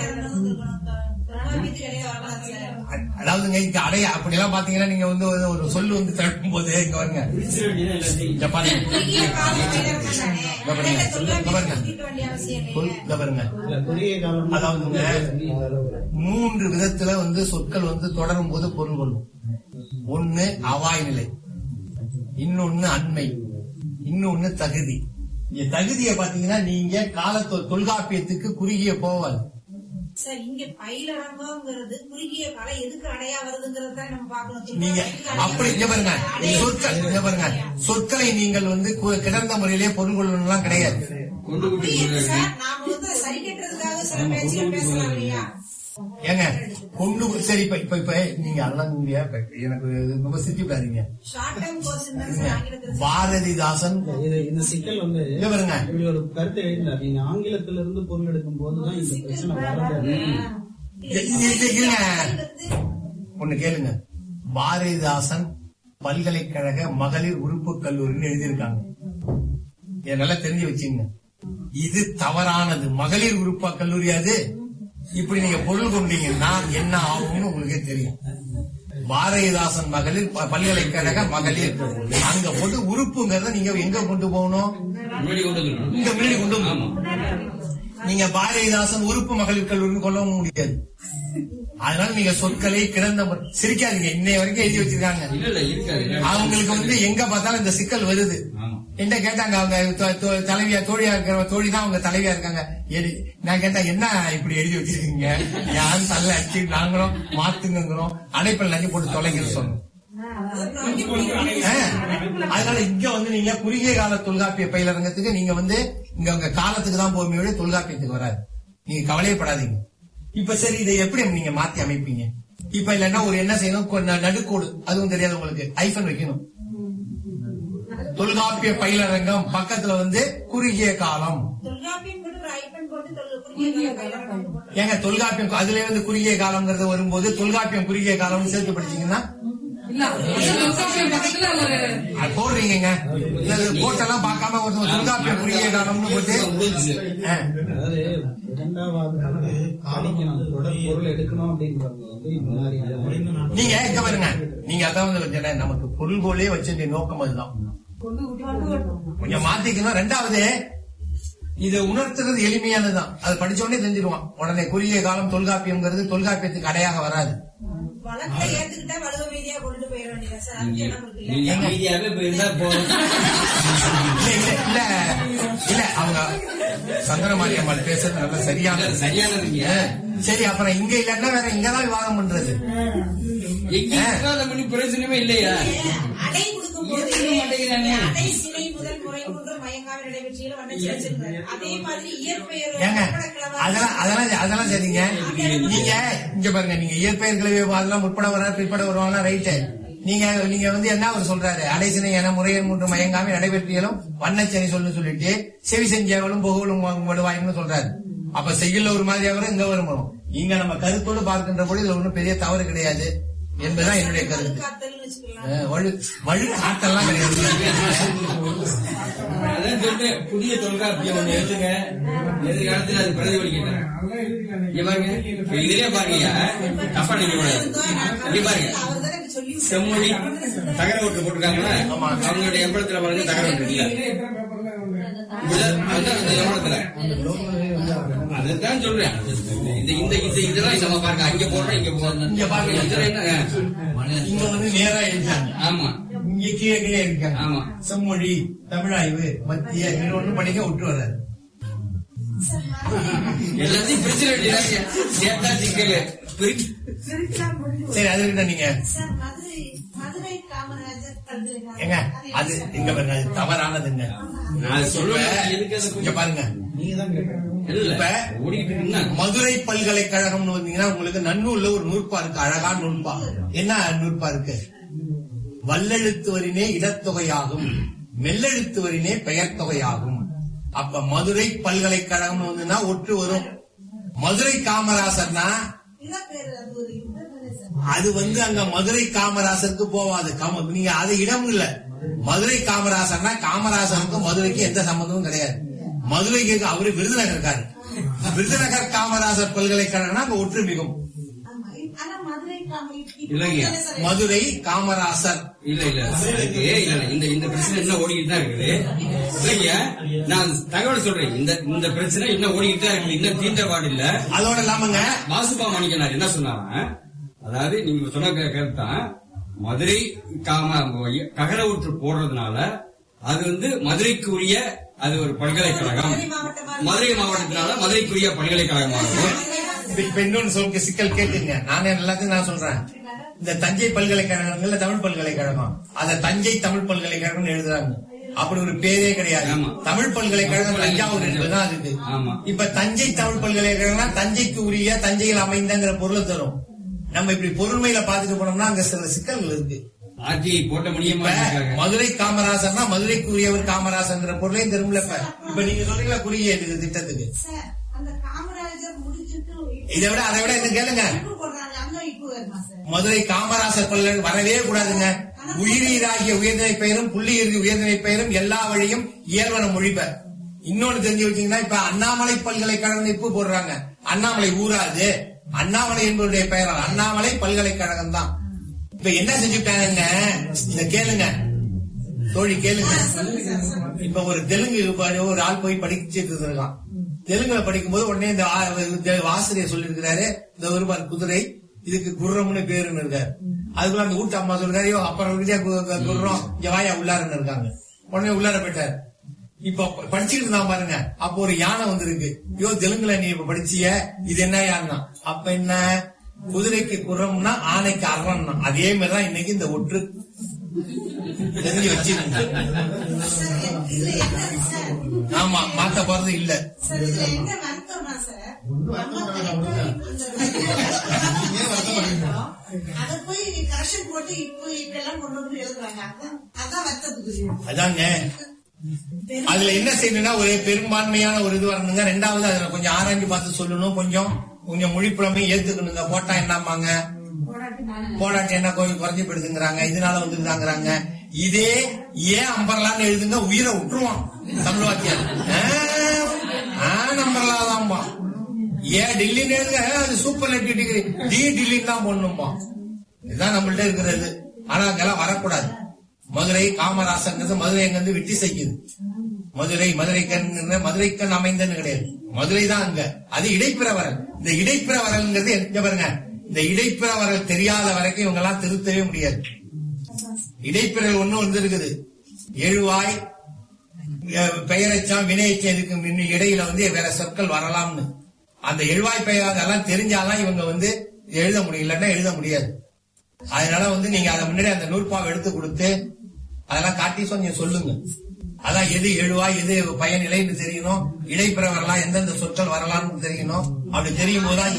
அதாவதுங்க இங்க அடைய அப்படி எல்லாம் பாத்தீங்கன்னா நீங்க வந்து ஒரு- ஒரு சொல்லு வந்து தடுக்கும் போது இங்க வருங்க இங்க பாருங்க. இங்க பாருங்க. இங்க பாருங்க. சொல் இங்க பாருங்க. இல்ல, குறுகிய காலம் அதாவதுங்க மூன்று விதத்துல வந்து சொற்கள் வந்து தொடரும் போது பொருள் கொள்ளும். ஒண்ணு அவாய் நிலை, இன்னொன்னு அண்மை, இன்னொன்னு தகுதி. இந்த தகுதியை பாத்தீங்கன்னா நீங்க கால தொ- தொல்காப்பியத்துக்கு குறுகிய போவாது. சார், இங்க பயிலரங்கம்ங்கிறது குறுகிய காலம் எதுக்கு அடையா வருதுங்கிறத நம்ம பாக்கணும். நீங்க அப்படி இங்க பாருங்க, சொற்கள் இங்க பாருங்க, சொற்களை நீங்கள் வந்து கு- கிடந்த முறையிலேயே பொருள் கொள்ளணும்லாம் கிடையாது. கொண்டு அப்படி இருக்கு சார். நாம வந்து சரி கட்டுறதுக்காக சில பேச்சுகள் பேசலாம் இல்லையா? ஏங்க கொண்டு சரி இப்ப இப்ப இப்ப நீங்க அதெல்லாம் நீங்க எனக்கு ரொம்ப சிரிச்சுடாதீங்க. ஷார்ட் டைம் கோர்ஸ் இருந்தா ஆங்கிலத்தில் பாரதிதாசன் இது இந்த சிக்கல் வந்து இங்க பாருங்க, இப்படி ஒரு கருத்தை எழுதினார். நீங்க ஆங்கிலத்தில இருந்து பொருள் எடுக்கும் போதுதான் இந்த பிரச்சனை வர்றது. இ- இ- இ- இருங்க ஒண்ணு கேளுங்க. பாரதிதாசன் பல்கலைக்கழக மகளிர் உறுப்பு கல்லூரின்னு எழுதியிருக்காங்க. இதை நல்லா தெரிஞ்சு வச்சுங்க. இது தவறானது. மகளிர் உறுப்பு கல்லூரி அது. இப்படி நீங்க பொருள் கொண்டீங்கன்னா என்ன ஆகும்னு உங்களுக்கே தெரியும். பாரதிதாசன் மகளிர் ப- பல்கலைக்கழக மகளிர் அங்க போட்டு உறுப்புங்கிறத நீங்க எங்க கொண்டு போகணும்? முன்னாடி கொண்டு வந்துடணும். இங்க முன்னாடி கொண்டு ஆமா. வரணும். நீங்க பாரதிதாசன் உறுப்பு மகளிர் கல்லூரின்னு கொள்ளவும் முடியாது. அதனால நீங்க சொற்களை கிடந்த முறை- சிரிக்காதீங்க. இன்னைய வரைக்கும் எழுதி வச்சிருக்காங்க. இல்ல இல்ல இருக்காது. அவங்களுக்கு வந்து எங்க பார்த்தாலும் இந்த சிக்கல் வருது. ஆமா. என்ன கேட்டாங்க, அவங்க தொ- தொ- தலைவியா தோழியா இருக்கிற தோழி தான் அவங்க தலைவியா இருக்காங்க. எது- நான் கேட்டேன், என்ன இப்படி எழுதி வச்சிருக்கீங்க? யாரும் தள்ள அடிச்சு நாங்களும் மாத்துங்கிறோம், அடைப்பில் நஞ்சு போட்டு தொலைங்கன்னு சொன்னோம். ஆ, அதனால இங்க வந்து நீங்க குறுகிய கால தொல்காப்பிய பயிலரங்கத்துக்கு நீங்க வந்து இங்க உங்க காலத்துக்கு தான் போகுமே, தொல்காப்பியத்துக்கு வராது. நீங்க கவலையப்படாதீங்க. இப்ப சரி, இதை எப்படி நீங்க மாத்தி அமைப்பீங்க? இப்ப இல்லன்னா ஒரு என்ன செய்யணும், நடுக்கோடு, அதுவும் தெரியாது உங்களுக்கு, ஐஃபன் வைக்கணும். தொல்காப்பிய பயிலரங்கம் பக்கத்துல வந்து குறுகிய காலம். ஏங்க தொல்காப்பியம் அதுல வந்து குறுகிய காலம்ங்கிறது வரும்போது தொல்காப்பியம் குறுகிய காலம் சேர்த்து படிச்சீங்கன்னா போடுறீங்க. போட்டெல்லாம் பார்க்காம ஒரு தொல்காப்பியம் குறுகிய காலம்னு போட்டு நீங்க எங்க பாருங்க, நீங்க அதான் வந்து நமக்கு பொருள் போலே வச்சிருந்த நோக்கம் அதுதான். கொஞ்சம் மாத்திக்கணும். ரெண்டாவது, இதை உணர்த்துறது எளிமையானதுதான். அது படிச்ச உடனே தெரிஞ்சிருவான் உடனே. குறுகிய காலம் தொல்காப்பியம்ங்கிறது தொல்காப்பியத்துக்கு அடையாக வராது. இல்ல அவங்க சந்திரமாரி அம்மாள் பேசுறது நல்ல சரியான சரியானது. சரி, அப்புறம் இங்க இல்லன்னா வேற இங்கதான் விவாதம் பண்றது. பிரயோஜனமே இல்லையா? அதெல்லாம் சரிங்க. நீங்க இங்க பாருங்க, நீங்க இயற்பெயர்களை அதெல்லாம் முற்பட வர பிற்பட வருவாங்க, ரைட்டு. நீங்க நீங்க வந்து என்ன அவர் சொல்றாரு, அடைசினை என முறையை மூன்று மயங்காம நடைபெற்றியலும் வண்ணச்சனை சொல்லு சொல்லிட்டு செவி செஞ்சவளும் புகழும் வருவாயின்னு சொல்றாரு. அப்ப செய்யல ஒரு மாதிரியா வரும், இங்க வரும் வரும். இங்க நம்ம கருத்தோடு பார்க்கின்ற போது இதுல ஒன்றும் பெரிய தவறு கிடையாது என்பதுதான் என்னுடைய கருத்து. வழு காட்டெல்லாம் கிடையாது. புதிய தொல்காப்பியம் ஒண்ணு எடுத்துங்க, எதிர்காலத்தில் அது பிரதிபலிக்கிறேன். இதுலயே பாருங்க, தப்பா நீங்க பாருங்க, செம்மொழி தகர ஓட்டு போட்டிருக்காங்களா, அவங்களுடைய எம்பளத்துல பாருங்க தகர ஓட்டு இருக்குல்ல, அதுதான் சொல்றேன். இந்த இதெல்லாம் நம்ம பாருங்க, அங்க போடுறோம் இங்க போடுறோம், இங்க பாருங்க இங்க வந்து நேரா இருக்காங்க. ஆமா, இங்க கீழே கீழே இருக்காங்க. ஆமா, செம்மொழி தமிழாய்வு மத்திய ஒண்ணு படிக்க விட்டு வர்றாரு. எல்லாத்தையும் பிரச்சனை சேர்த்தா சிக்கல். சரி, அது இருக்க நீங்க ஏங்க அது இங்க பாருங்க, அது தவறானதுங்க. இங்க பாருங்க, மதுரை பல்கலைக்கழகம்னு வந்தீங்கன்னா உங்களுக்கு நன்னூல்ல ஒரு நூற்பா இருக்கு, அழகான நூற்பா. என்ன நூற்பா இருக்கு? வல்லெழுத்துவரினே இடத்தொகையாகும், மெல்லெழுத்துவரினே பெயர் தொகையாகும். அப்ப மதுரை பல்கலைக்கழகம் வந்துன்னா ஒற்று வரும். மதுரை காமராசர்னா அது வந்து அங்க மதுரை காமராசருக்கு போவாது. நீங்க அது இடம் இல்ல. மதுரை காமராசர்னா காமராசருக்கும் மதுரைக்கு எந்த சம்பந்தமும் கிடையாது. மதுரைக்கு அவரு விருதுநகர் இருக்காரு. விருதுநகர் காமராசர் பல்கலைக்கழகம்னா அங்க ஒற்று மிகும். மதுரை காமராசர் இல்ல இல்ல இல்ல இந்த இந்த பிரச்சனை என்ன ஓடிக்கிட்டு தான் இருக்குது. இல்லைங்க, நான் தகவல் சொல்றேன். இந்த இந்த பிரச்சனை என்ன ஓடிக்கிட்டு தான் இருக்கு, இன்னும் தீண்டபாடு இல்ல. அதோட இல்லாமங்க வாசுபா மாணிக்கனார் என்ன சொன்னாங்க, அதாவது நீங்க சொன்ன கருத்தான், மதுரை காம ககர ஊற்று போடுறதுனால அது வந்து மதுரைக்கு உரிய அது ஒரு பல்கலைக்கழகம், மதுரை மாவட்டத்தினால மதுரைக்குரிய பல்கலைக்கழகமாகும். இன்னொன்னு சொல்ல சிக்கல் கேட்டுங்க, நானே எல்லாத்தையும் நான் சொல்றேன். இந்த தஞ்சை பல்கலைக்கழகங்கள்ல தமிழ் பல்கலைக்கழகம், அத தஞ்சை தமிழ் பல்கலைக்கழகம் எழுதுறாங்க. அப்படி ஒரு பேரே கிடையாது. தமிழ் பல்கலைக்கழகம் தஞ்சாவூர் என்பதுதான் அதுக்கு. இப்ப தஞ்சை தமிழ் பல்கலைக்கழகம் தஞ்சைக்கு உரிய தஞ்சையில் அமைந்தங்கிற பொருளை தரும். நம்ம இப்படி பொருண்மையில பாத்துட்டு போனோம்னா அங்க சில சிக்கல்கள் இருக்கு. போட்ட முடியுமா? மதுரை காமராசர்னா மதுரைக்கு உரியவர் காமராசர் பொருளையும் திரும்பல. இப்ப நீங்க சொல்றீங்களா குறுகிய திட்டத்துக்கு, இதை விட அதை விட என்ன கேளுங்க, மதுரை காமராசர் பல்கலை வரவே கூடாதுங்க. உயிரீராகிய உயர்நிலை பெயரும் புள்ளி இறுதி உயர்நிலை பெயரும் எல்லா வழியும் இயல்வன மொழிப. இன்னொன்னு தெரிஞ்சு வச்சீங்கன்னா, இப்ப அண்ணாமலை பல்கலைக்கழகம் இப்ப போடுறாங்க. அண்ணாமலை ஊராது, அண்ணாமலை என்பவருடைய பெயரால் அண்ணாமலை பல்கலைக்கழகம் தான். இப்ப என்ன செஞ்சுட்டாங்க, இத கேளுங்க தோழி கேளுங்க. இப்ப ஒரு தெலுங்கு ஒரு ஆள் போய் படிச்சுட்டு இருக்கான். தெலுங்குல படிக்கும் போது உடனே இந்த ஆசிரியர் சொல்லி இருக்கிறாரு, இந்த ஒரு குதிரை இதுக்கு குர்ரம்னு பேருன்னு இருக்காரு. அதுக்குள்ள அந்த வீட்டு அம்மா சொல்றாரு, அப்புறம் குர்ரம் இங்க வாயா உள்ளாருன்னு இருக்காங்க. உடனே உள்ளார போயிட்டாரு. இப்ப படிச்சுட்டு இருந்தா பாருங்க, அப்போ ஒரு யானை வந்திருக்கு. ஐயோ தெலுங்குல நீ இப்ப படிச்சிய, இது என்ன யானை? அப்ப என்ன, குதிரைக்கு குர்ரம்னா ஆனைக்கு அறம்னா. அதே மாதிரிதான் இன்னைக்கு இந்த ஒற்று தெரிஞ்சு வச்சிருங்க. ஆமா, மாத்த போறது இல்ல. அதை போய் கரெக்ஷன் போட்டு இப்ப இப்பெல்லாம் கொண்டு வந்து எழுதுறாங்க. அதான் வருத்தத்துக்கு. அதாங்க அதுல என்ன செய்யணும்னா ஒரு பெரும்பான்மையான ஒரு இது வரணுங்க. ரெண்டாவது அதுல கொஞ்சம் ஆராய்ச்சி பார்த்து சொல்லணும். கொஞ்சம் கொஞ்சம் மொழிப்புறமே ஏத்துக்கணுங்க. போட்டா என்னமாங்க, போடாட்டி என்ன கோயில் குறைஞ்சி போயிடுதுங்கிறாங்க, இதனால வந்துருதாங்கிறாங்க. இதே ஏன் அம்பர்லான்னு எழுதுங்க, உயிரை விட்டுருவான் தமிழ் வாத்தியார். நம்பர்லாதான்பா. ஏன் டெல்லின்னு எழுதுங்க, அது சூப்பர் லெட்டி டிகிரி டி டில்லின்னு தான் போடணும்பா. இதுதான் நம்மள்ட்ட இருக்கிறது. ஆனா அங்கெல்லாம் வரக்கூடாது. மதுரை காமராசங்கிறது மதுரை அங்க வந்து விட்டி செய்யுது. மதுரை மதுரைக்கண் மதுரைக்கண் அமைந்தன்னு கிடையாது, மதுரை தான் அங்க. அது இடைப்பிற வரல். இந்த இடைப்பிற வரல்ங்கிறது என்ன பாருங்க, இந்த இடைப்பிற வரல் தெரியாத வரைக்கும் இவங்க எல்லாம் திருத்தவே முடியாது. இடைப்பிறல் ஒண்ணு வந்து இருக்குது, எழுவாய் பெயரச்சம் வினையச்சம் இருக்கு இடையில வந்து வேற சொற்கள் வரலாம்னு. அந்த எழுவாய் பெயர் அதெல்லாம் தெரிஞ்சாலாம் இவங்க வந்து எழுத முடியும், இல்லன்னா எழுத முடியாது. அதனால வந்து நீங்க அதை முன்னாடி அந்த நூற்பாவை எடுத்து கொடுத்து அதெல்லாம் காட்டி கொஞ்சம் சொல்லுங்க. அதான் எது எழுவாய் எது பயனிலைன்னு தெரியணும், இடைப்பிற வரலாம், எந்தெந்த சொற்கள் வரலாம்னு தெரியணும். அப்படி தெரியும் போதுதான்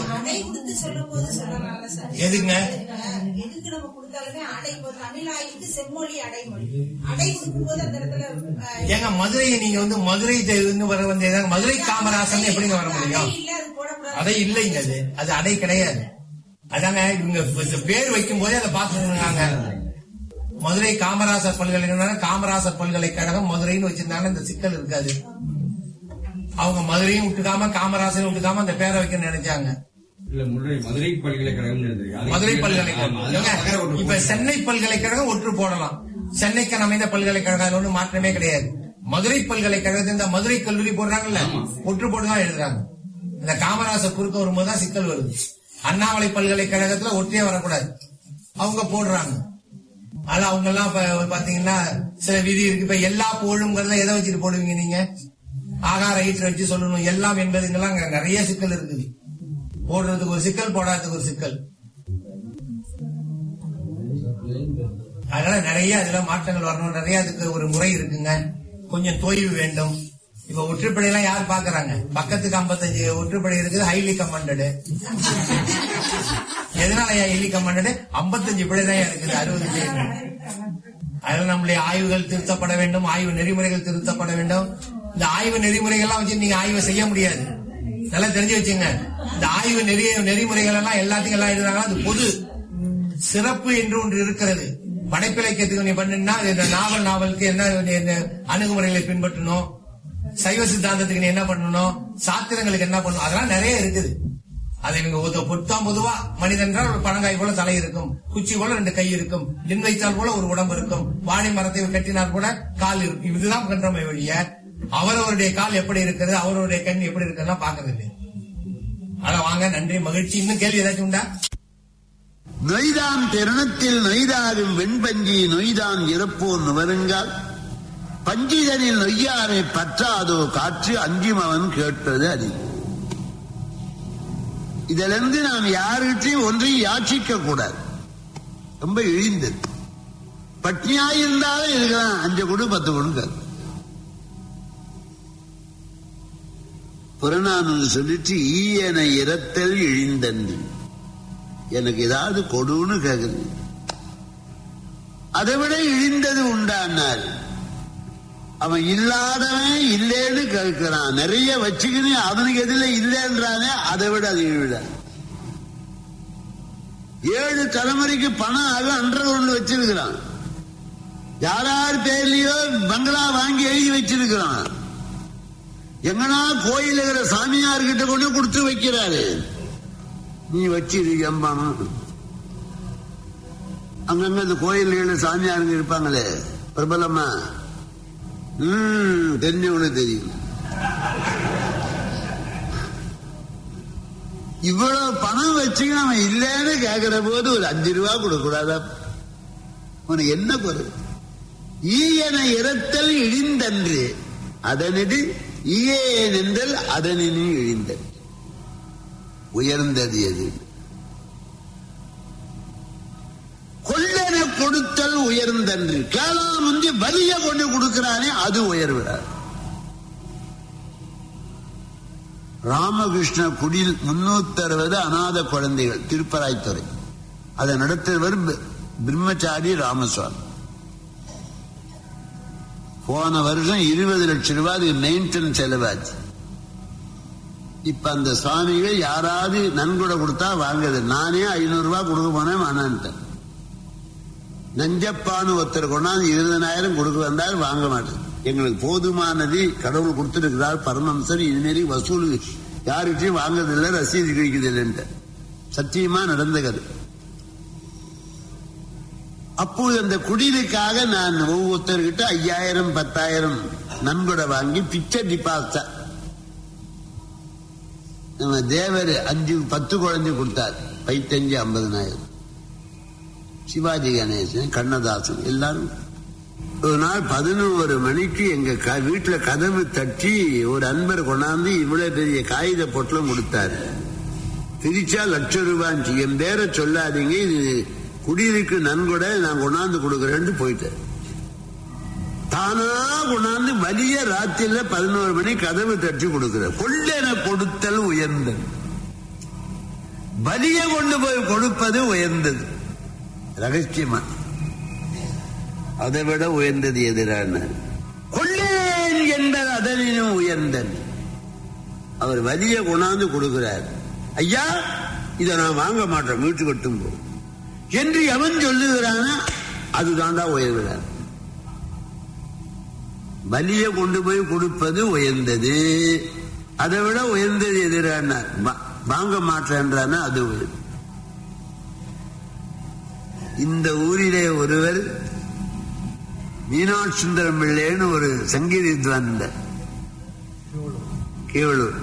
எதுங்க எதுக்கு நம்ம கொடுத்தாலுமே அடை தமிழாய்க்கு செம்மொழி அடைமொழி அடை கொடுக்கும் போது அந்த இடத்துல ஏங்க மதுரையை நீங்க வந்து மதுரை வர வந்து மதுரை காமராசன் எப்படிங்க வர முடியும்? அடை இல்லைங்க, அது அது அடை கிடையாது. அதாங்க இவங்க பேர் வைக்கும் போதே அதை பார்த்துருக்காங்க. மதுரை காமராசர் பல்கலைக்கழகம் காமராசர் பல்கலைக்கழகம் மதுரைன்னு வச்சிருந்தாங்க, இந்த சிக்கல் இருக்காது. அவங்க மதுரையும் விட்டுக்காம காமராசரையும் விட்டுக்காம அந்த பேரை வைக்க நினைச்சாங்க. மதுரை பல்கலைக்கழகம் மதுரை பல்கலைக்கழகம் இப்ப சென்னை பல்கலைக்கழகம் ஒற்று போடலாம். சென்னைக்கு அமைந்த பல்கலைக்கழகம் ஒன்றும் மாற்றமே கிடையாது. மதுரை பல்கலைக்கழகத்தில் இந்த மதுரை கல்லூரி போடுறாங்கல்ல, ஒற்று போட்டுதான் எழுதுறாங்க. இந்த காமராசர் குறுக்க வரும்போதுதான் சிக்கல் வருது. அண்ணாமலை பல்கலைக்கழகத்துல ஒற்றே வரக்கூடாது, அவங்க போடுறாங்க. ஆனா அவங்க எல்லாம் பாத்தீங்கன்னா சில விதி இருக்கு. இப்ப எல்லா புகழுங்கிறத எதை வச்சுட்டு போடுவீங்க நீங்க? ஆகார ஈற்று வச்சு சொல்லணும். எல்லாம் என்பதுங்கெல்லாம் நிறைய சிக்கல் இருக்குது. போடுறதுக்கு ஒரு சிக்கல், போடாததுக்கு ஒரு சிக்கல். அதனால நிறைய அதுல மாற்றங்கள் வரணும். நிறைய அதுக்கு ஒரு முறை இருக்குங்க. கொஞ்சம் தொய்வு வேண்டும். இப்ப ஒற்றுப்படை எல்லாம் யார் பாக்குறாங்க? பக்கத்துக்கு ஐம்பத்தஞ்சு ஒற்றுப்படை இருக்குது, ஹைலி கமாண்டடு. எதனால ஹைலி கமாண்டடு? ஐம்பத்தஞ்சு பிழை தான் இருக்குது, அறுபது பிழை. அதனால நம்முடைய ஆய்வுகள் திருத்தப்பட வேண்டும், ஆய்வு நெறிமுறைகள் திருத்தப்பட வேண்டும். இந்த ஆய்வு நெறிமுறைகள் எல்லாம் வச்சு நீங்க ஆய்வு செய்ய முடியாது, நல்லா தெரிஞ்சு வச்சுங்க. இந்த ஆய்வு நெறி நெறிமுறைகள் எல்லாம் எல்லாத்தையும் எல்லாம் எழுதுறாங்க. அது பொது சிறப்பு என்று ஒன்று இருக்கிறது. படைப்பிலக்கியத்துக்கு நீ பண்ணுனா நாவல் நாவலுக்கு என்ன அணுகுமுறைகளை பின்பற்றணும், சைவ சித்தாந்தத்துக்கு நீ என்ன பண்ணணும், சாத்திரங்களுக்கு என்ன பண்ணணும், அதெல்லாம் நிறைய இருக்குது. அதை இவங்க பொத்தாம் பொதுவா மனிதன்றால் ஒரு பழங்காய் போல தலை இருக்கும், குச்சி போல ரெண்டு கை இருக்கும், நின் வைத்தால் போல ஒரு உடம்பு இருக்கும், வாழை மரத்தை கட்டினால் கூட கால் இருக்கும். இதுதான் கன்றமை வழிய அவரவருடைய கால் எப்படி இருக்கிறது, அவருடைய கண் எப்படி இருக்கிறதா பாக்குறது. அத வாங்க, நன்றி, மகிழ்ச்சி. இன்னும் கேள்வி ஏதாச்சும் உண்டா? நொய்தான் பெருணத்தில் நொய்தாரும் வெண்பஞ்சி நொய்தான் இறப்போர் நுவருங்கால் பஞ்சிதனில் நொய்யாரை பற்றாதோ காற்று அஞ்சுமவன் கேட்பது அறிவு. இதிலிருந்து நாம் யாருக்கிட்டையும் ஒன்றையும் யாச்சிக்க கூடாது. ரொம்ப இழிந்தது. பட்னியாயிருந்தாலும் இருக்கலாம், அஞ்சு கொடு பத்து கொடுக்க. புறநானூறு சொல்லிட்டு ஈயன இரத்தல் இழிந்தன்று, எனக்கு ஏதாவது கொடுன்னு கேக்குது. அதை விட இழிந்தது உண்டானார். அவன் இல்லாதவன் இல்லேன்னு கேட்கிறான், நிறைய வச்சுக்கின்னு அவனுக்கு எதிர இல்லைன்றானே, அதை விட அது இழிவிட. ஏழு தலைமுறைக்கு பணம் அவன் அன்றரை ஒன்று வச்சிருக்கிறான். யாரார் பேர்லயோ பங்களா வாங்கி எழுதி வச்சிருக்கிறான். எங்கன்னா கோயில் இருக்கிற சாமியார்கிட்ட கொண்டு கொடுத்து வைக்கிறாரு. நீ வச்சிருக்கம்மா, அங்கங்க இந்த கோயில்கள சாமியாருங்க இருப்பாங்களே பிரபலமா, உம் தெரிஞ்சவனுக்கு தெரியும். இவ்வளவு பணம் வச்சு நம்ம இல்லைன்னு கேட்கிற போது ஒரு அஞ்சு ரூபா கொடுக்க கூடாதா? உனக்கு என்ன குறை? ஈயன இரத்தல் இழிந்தன்று அதனிடு ஈயே நின்றல் அதனினு இழிந்தல். உயர்ந்தது எது? கொள்ளன கொடுத்தல் உயர்ந்தன்று. கேளாம் வந்து வலிய கொண்டு கொடுக்கிறானே அது உயர்விடாது. ராமகிருஷ்ண குடில் முன்னூத்தி அறுபது அநாத குழந்தைகள் திருப்பராய்த்துறை. அதை நடத்துவர் பிரம்மச்சாரி ராமசுவாமி. போன வருஷம் இருபது லட்சம் ரூபாய் அதுக்கு மெயின்டெனன்ஸ் செலவாச்சு. இப்ப அந்த சுவாமிகள் யாராவது நன்கொடை கொடுத்தா வாங்குது. நானே ஐநூறு ரூபாய் கொடுக்க போனேன் வேணான்ட்டேன். நஞ்சப்பான்னு ஒருத்தர் கொண்டாந்து இருபதனாயிரம் கொடுக்க வந்தால் வாங்க மாட்டேன். எங்களுக்கு போதுமானது கடவுள் கொடுத்துருக்கிறார் பரமம்சர். இதுமாரி வசூல் யாருக்கிட்டையும் வாங்குறதில்லை, ரசீது கிடைக்குதில்லைன்ட்டு சத்தியமா நடந்த கதை. அப்போது அந்த குடிலுக்காக நான் ஒவ்வொருத்தர்கிட்ட ஐயாயிரம் பத்தாயிரம் நன்கொடை வாங்கி பிக்சர் டிபாசிட் நம்ம தேவர் அஞ்சு பத்து குழந்தை கொடுத்தார். பைத்தஞ்சு ஐம்பதனாயிரம். சிவாஜி கணேசன், கண்ணதாசன் எல்லாரும். ஒரு நாள் பதினோரு மணிக்கு எங்க வீட்டுல கதவு தட்டி ஒரு அன்பர் கொண்டாந்து இவ்வளவு பெரிய காகித பொட்டலம் கொடுத்தாரு. பிரிச்சா லட்சம் ரூபாய். என் பேரை சொல்லாதீங்க, இது குடியிருக்கு நன்கொடை, நான் கொண்டாந்து கொடுக்கறேன்னு போயிட்டேன். தானா கொண்டாந்து வலிய ராத்திரில பதினோரு மணி கதவு தட்டி கொடுக்கிற. கொள்ளென கொடுத்தல் உயர்ந்தது, வலிய கொண்டு போய் கொடுப்பது உயர்ந்தது. ரகசியமா அதை விட உயர்ந்தது எதிரான கொள்ளேன் என்பது அதனினும் உயர்ந்தது. அவர் வலிய கொண்டாந்து கொடுக்கிறார். ஐயா இதை நான் வாங்க மாட்டேன், வீட்டு கட்டும் போ என்று எவன் சொல்லுகிறான அதுதான்டா உயர்கிறார். வலிய கொண்டு போய் கொடுப்பது உயர்ந்தது. அதை விட உயர்ந்தது எதிரான வாங்க மாட்டேன்றான அது உயர்ந்தது. இந்த ஊரிலே ஒருவர் மீனாட்சி சுந்தரம் பிள்ளைன்னு ஒரு சங்கீத வித்வான் கேவலூர்.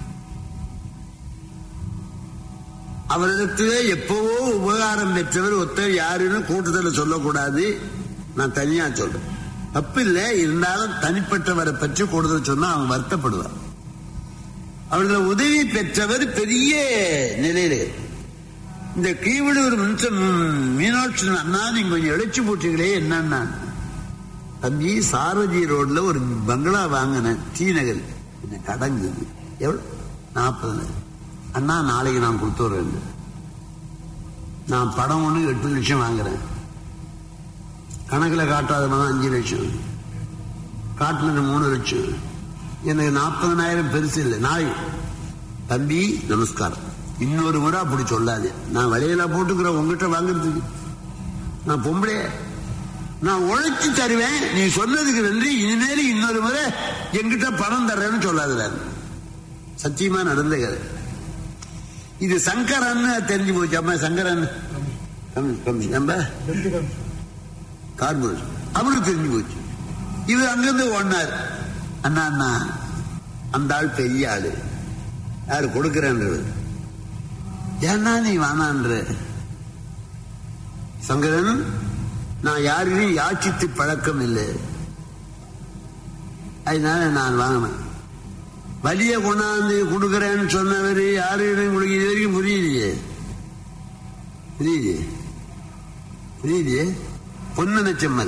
அவரிடத்திலே எப்பவோ உபகாரம் பெற்றவர் ஒருத்தர் யாருன்னு கூட்டத்தில் சொல்லக்கூடாது, நான் தனியா சொல்றேன். தப்பு இல்லை, இருந்தாலும் தனிப்பட்டவரை பற்றி கூடுதல் சொன்னா அவங்க வருத்தப்படுவார். அவர்கள உதவி பெற்றவர் பெரிய நிலையில. இந்த கீவளூர் மீனாட்சி அண்ணா நீங்க கொஞ்சம் இழைச்சி போட்டீங்களே என்னன்னா, தம்பி சாரதி ரோட்ல ஒரு பங்களா வாங்கினேன் டி நகர், கடங்கு எவ்வளவு நாற்பது. அண்ணா நாளைக்கு நான் கொடுத்து வரேன். நான் படம் ஒண்ணு எட்டு லட்சம் வாங்குறேன், கணக்கில் காட்டாத அஞ்சு லட்சம், காட்டுனது மூணு லட்சம், எனக்கு நாற்பதனாயிரம் பெருசு இல்லை. நாளை தம்பி நமஸ்காரம், இன்னொரு முறை அப்படி சொல்லாது. நான் வலையில போட்டுக்கிறேன் உங்ககிட்ட வாங்குறதுக்கு. நான் பொம்பளை, நான் உழைச்சி தருவேன், நீ சொன்னதுக்கு நன்றி, இனிமேல் இன்னொரு முறை என்கிட்ட பணம் தர்றேன்னு சொல்லாத. சத்தியமா நடந்த கதை இது. சங்கரன் தெரிஞ்சு போச்சு. அம்மா சங்கரன் நம்ம கார்பரேஷன் அவருக்கு தெரிஞ்சு போச்சு. இவர் அங்கிருந்து ஓடினார். அண்ணா அண்ணா அந்த ஆள் பெரிய ஆளு, யாரு கொடுக்கிறேன்றது, ஏன்னா நீ வானான்ற. சங்கரன் நான் யாரையும் யாச்சித்து பழக்கம் இல்லை, அதனால நான் வாங்கினேன். வலிய கொண்டாந்து கொடுக்கிறேன்னு சொன்னவர் யாரு உங்களுக்கு இது வரைக்கும் புரியலையே. புரியுது புரியுது பொன்னு நச்சம்மல்.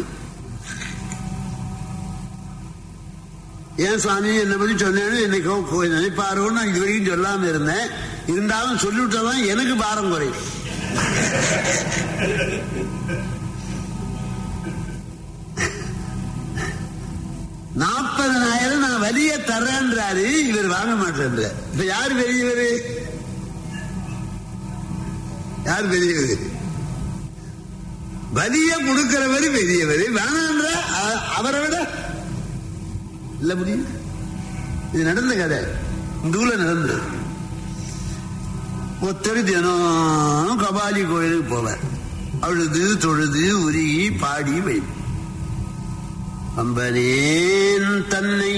ஏன் சுவாமி என்னை பத்தி சொன்னேன்னு என்னைக்கோ நினைப்பாரோன்னு நான் இது வரைக்கும் சொல்லாம இருந்தேன். இருந்தாலும் சொல்லிவிட்டதான் எனக்கு பாரம் குறையும். நாற்பதனாயிரம் நான் வலிய தர்றேன்றாரு, இவர் வாங்க மாட்டேன்ற. இப்ப யாரு பெரியவர்? யார் பெரியவர்? வலிய கொடுக்கிறவர் பெரியவர், வேணான்ற அவரை விட இல்ல முடியும். இது நடந்த கதை, இந்த ஊர்ல நடந்தது. ஒருத்தர் தினம் கபாலி கோயிலுக்கு போவார். அழுது தொழுது உருகி பாடி வை. அம்பனேன் தன்னை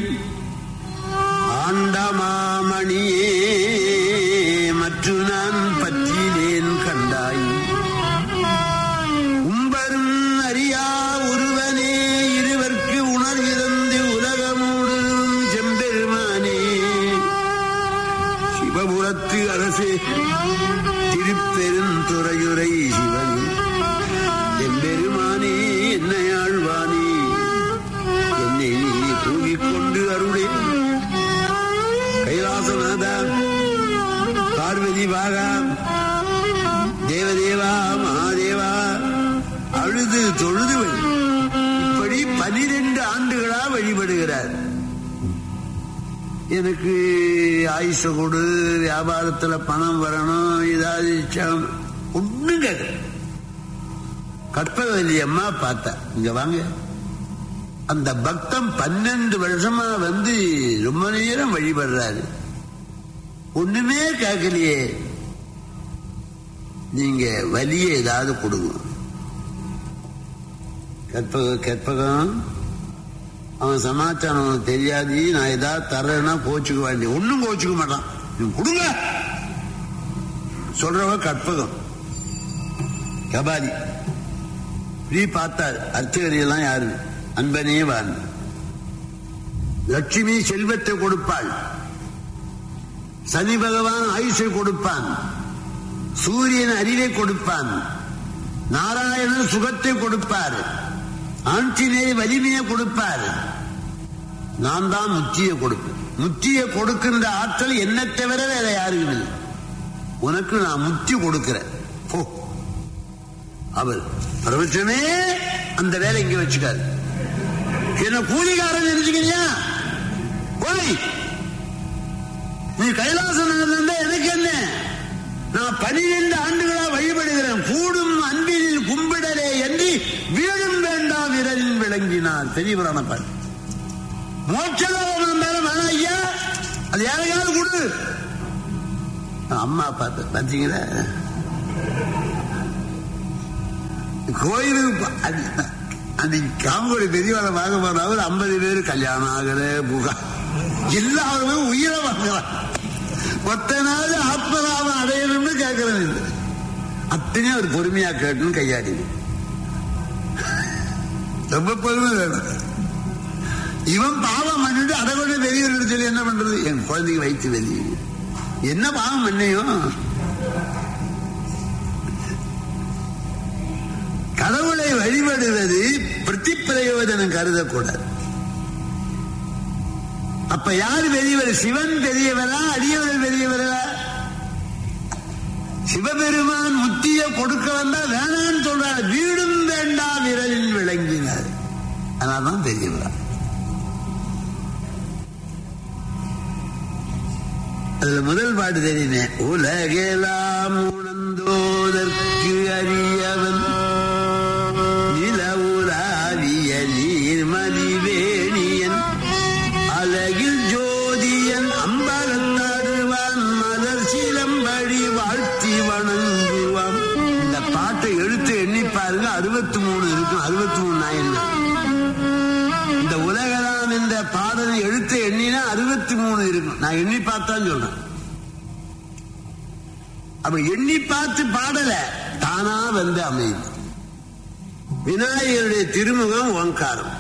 ஆண்டமாமணியே மற்ற நான் பற்றினேன் கண்டாய். உம்பரும் அறியா ஒருவனே இருவர்க்கு உணர்விறந்து உலகமூடும் செம்பெருமானே. சிவபுரத்து அரசே திருப்பெருந்துறையுரை சிவன் எம்பெருமானே என்னையாழ்வானே என்னை நீ தூங்கிக்கொண்டு அருளே. கைலாசநாதா தொழுது தொழுது வழி இப்படி பனிரெண்டு ஆண்டுகளா வழிபடுகிறார். எனக்கு ஆயுஷ கொடு, வியாபாரத்துல பணம் வரணும், ஏதாவது ஒண்ணும் கேட்க. கற்பவல்லி அம்மா பார்த்தா, இங்க வாங்க, அந்த பக்தம் பன்னெண்டு வருஷமா வந்து ரொம்ப நேரம் வழிபடுறாரு, ஒண்ணுமே கேட்கலையே, நீங்க வலிய ஏதாவது கொடுங்க. கற்பக கற்பகம் அவன் சமாச்சாரம் அவனுக்கு தெரியாது, நான் ஏதாவது தர்றேன்னா கோச்சுக்க வேண்டிய, ஒன்னும் கோச்சுக்க மாட்டான், நீங்க கொடுங்க சொல்றவ கற்பகம். கபாலி இப்படி பார்த்தார், அர்ச்சகரியெல்லாம் யாரு, அன்பனே வான். லட்சுமி செல்வத்தை கொடுப்பாள், சனி பகவான் ஆயுஷை கொடுப்பான், சூரியன் அறிவை கொடுப்பான், நாராயணன் சுகத்தை கொடுப்பார், ஆஞ்சநேய வலிமையை கொடுப்பார், நான் தான் முத்தியை கொடுப்பேன். முத்தியை கொடுக்கின்ற ஆற்றல் என்ன தவிர வேற யாருக்கும் இல்லை. உனக்கு நான் முத்தி கொடுக்கிறேன் போ. அவர் பிரபஞ்சமே அந்த வேலை இங்க வச்சுக்காரு. என்ன கூலிகாரன் நினைச்சுக்கிறியா? போய் நீ கைலாசம் இருந்தா எனக்கு என்ன? நான் பனிரெண்டு ஆண்டுகளா வழிபடுகிறேன், கூடும் அன்பினில் கும்பிடலே என்று வீடும் வேண்டாம் விரலில் விளங்கினார். பெரிய புராண பாட்டு. மோட்சம் மேல வேணாம் ஐயா, அது யாரையாவது கொடு. அம்மா பார்த்து பார்த்தீங்களா, கோயிலுக்கு அன்னைக்கு காமகோடி பெரியவாளை வாங்க போனாலும் ஐம்பது பேர் கல்யாணம் ஆகல, புகா எல்லாருமே உயிரை வாங்கலாம். ஒத்த நாள் ஆத்மலாபம் அடையணும்னு கேட்கறது இல்லை, அத்தனையும் அவர் பொறுமையா கேட்டுன்னு கையாடி. ரொம்ப பொறுமை வேணும். இவன் பாவம் பண்ணிட்டு அதை கொண்டு வெளியூர் சொல்லி என்ன பண்றது? என் குழந்தைக்கு வைத்து வெளியே என்ன பாவம் பண்ணையும்? கடவுளை வழிபடுவது பிரதி பிரயோஜனம் கருதக்கூடாது. அப்ப யார் பெரியவர்? சிவன் பெரியவரா, அடியவர்கள் பெரியவரா? சிவபெருமான் முத்திய கொடுக்க வந்தா வேணான்னு சொல்றார், வீடும் வேண்டா விரலில் விளங்கினார், அதனால்தான் பெரியவரா. அதுல முதல் பாட்டு தெரியுமே, உலகெல்லாம் உணர்ந்தோதற்கு அறியவன் நிலவுலாவிய நீர்மதிவேணியன் அழகில் ஜோதியன் அம்பலத்தாடுவான் மலர் சிலம்படி வாழ்த்தி வணங்குவான். இந்த பாட்டை எழுத்து எண்ணி பாருங்க, அறுபத்தி மூணு இருக்கும். அறுபத்தி மூணு நாயன் இந்த உலகலாம் என்ற பாடலை எழுத்து எண்ணினா அறுபத்தி மூணு இருக்கும். நான் எண்ணி பார்த்தான் சொல்றேன். அப்ப எண்ணி பார்த்து பாடல, தானா வந்து அமைதி. விநாயகருடைய திருமுகம் ஓங்காரம்,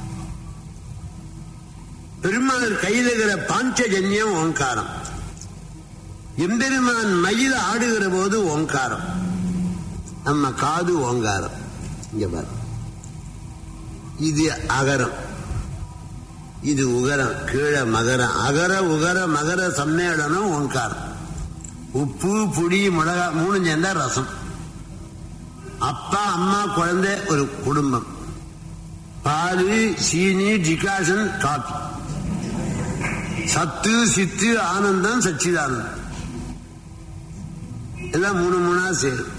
பெருமாள் கையில் இருக்கிற பாஞ்சஜன்யம் ஓங்காரம், எம்பெருமான் மயில் ஆடுகிற போது ஓங்காரம், நம்ம காது ஓங்காரம். இங்க பாரு, இது அகரம், இது உகரம், கீழே மகரம். அகர உகர மகர சம்மேளனம் ஓங்காரம். உப்பு புளி மிளகா மூணு சேர்ந்தா ரசம். அப்பா அம்மா குழந்தை ஒரு குடும்பம். பால் சீனி டிகாஷன் காபி. சத்து சித்து ஆனந்தம் சச்சிதானந்தம் எல்லாம் மூணு மூணா சேரும்.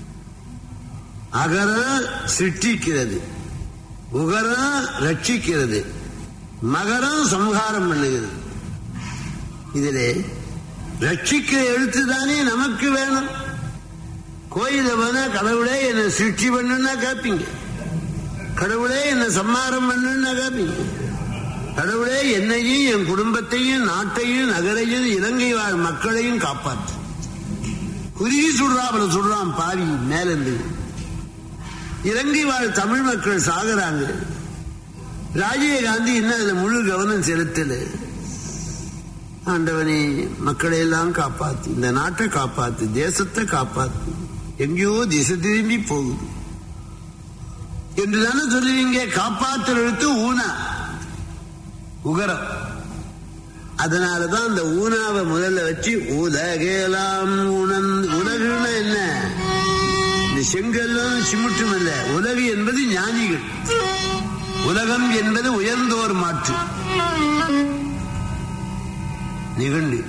அகரம் சிருஷ்டிக்கிறது, உகரம் ரட்சிக்கிறது, மகரம் சம்ஹாரம் பண்ணுகிறது. இதிலே ரட்சிக்கிற எழுத்து தானே நமக்கு வேணும். கோயில போனா கடவுளே என்ன சிருஷ்டி பண்ணுன்னா கேட்பீங்க, கடவுளே என்ன சம்ஹாரம் பண்ணுன்னா கேட்பீங்க, கடவுளே என்னையும் என் குடும்பத்தையும் நாட்டையும் நகரையும் இலங்கை வாழ் மக்களையும் காப்பாற்று. குருவி சுடுறாப்புல சுடுறான் பாவி மேலிருந்து. இலங்கை வாழ் தமிழ் மக்கள் சாகுறாங்க. ராஜீவ் காந்தி இன்னும் அதுல முழு கவனம் செலுத்தல. ஆண்டவனே மக்களை எல்லாம் காப்பாத்து, இந்த நாட்டை காப்பாத்து, தேசத்தை காப்பாத்து, எங்கேயோ திசை திரும்பி போகுது என்றுதானே சொல்லுவீங்க. காப்பாற்று எழுத்து ஊனா உகரம். அதனாலதான் அந்த ஊனாவை முதல்ல வச்சு உலகெல்லாம் உணர்ந்து. உலகுன்னா என்ன? இந்த செங்கல்லும் சிமுட்டும் அல்ல. உலகு என்பது ஞானிகள், உலகம் என்பது உயர்ந்தோர் மாற்று நிகழ்ந்து.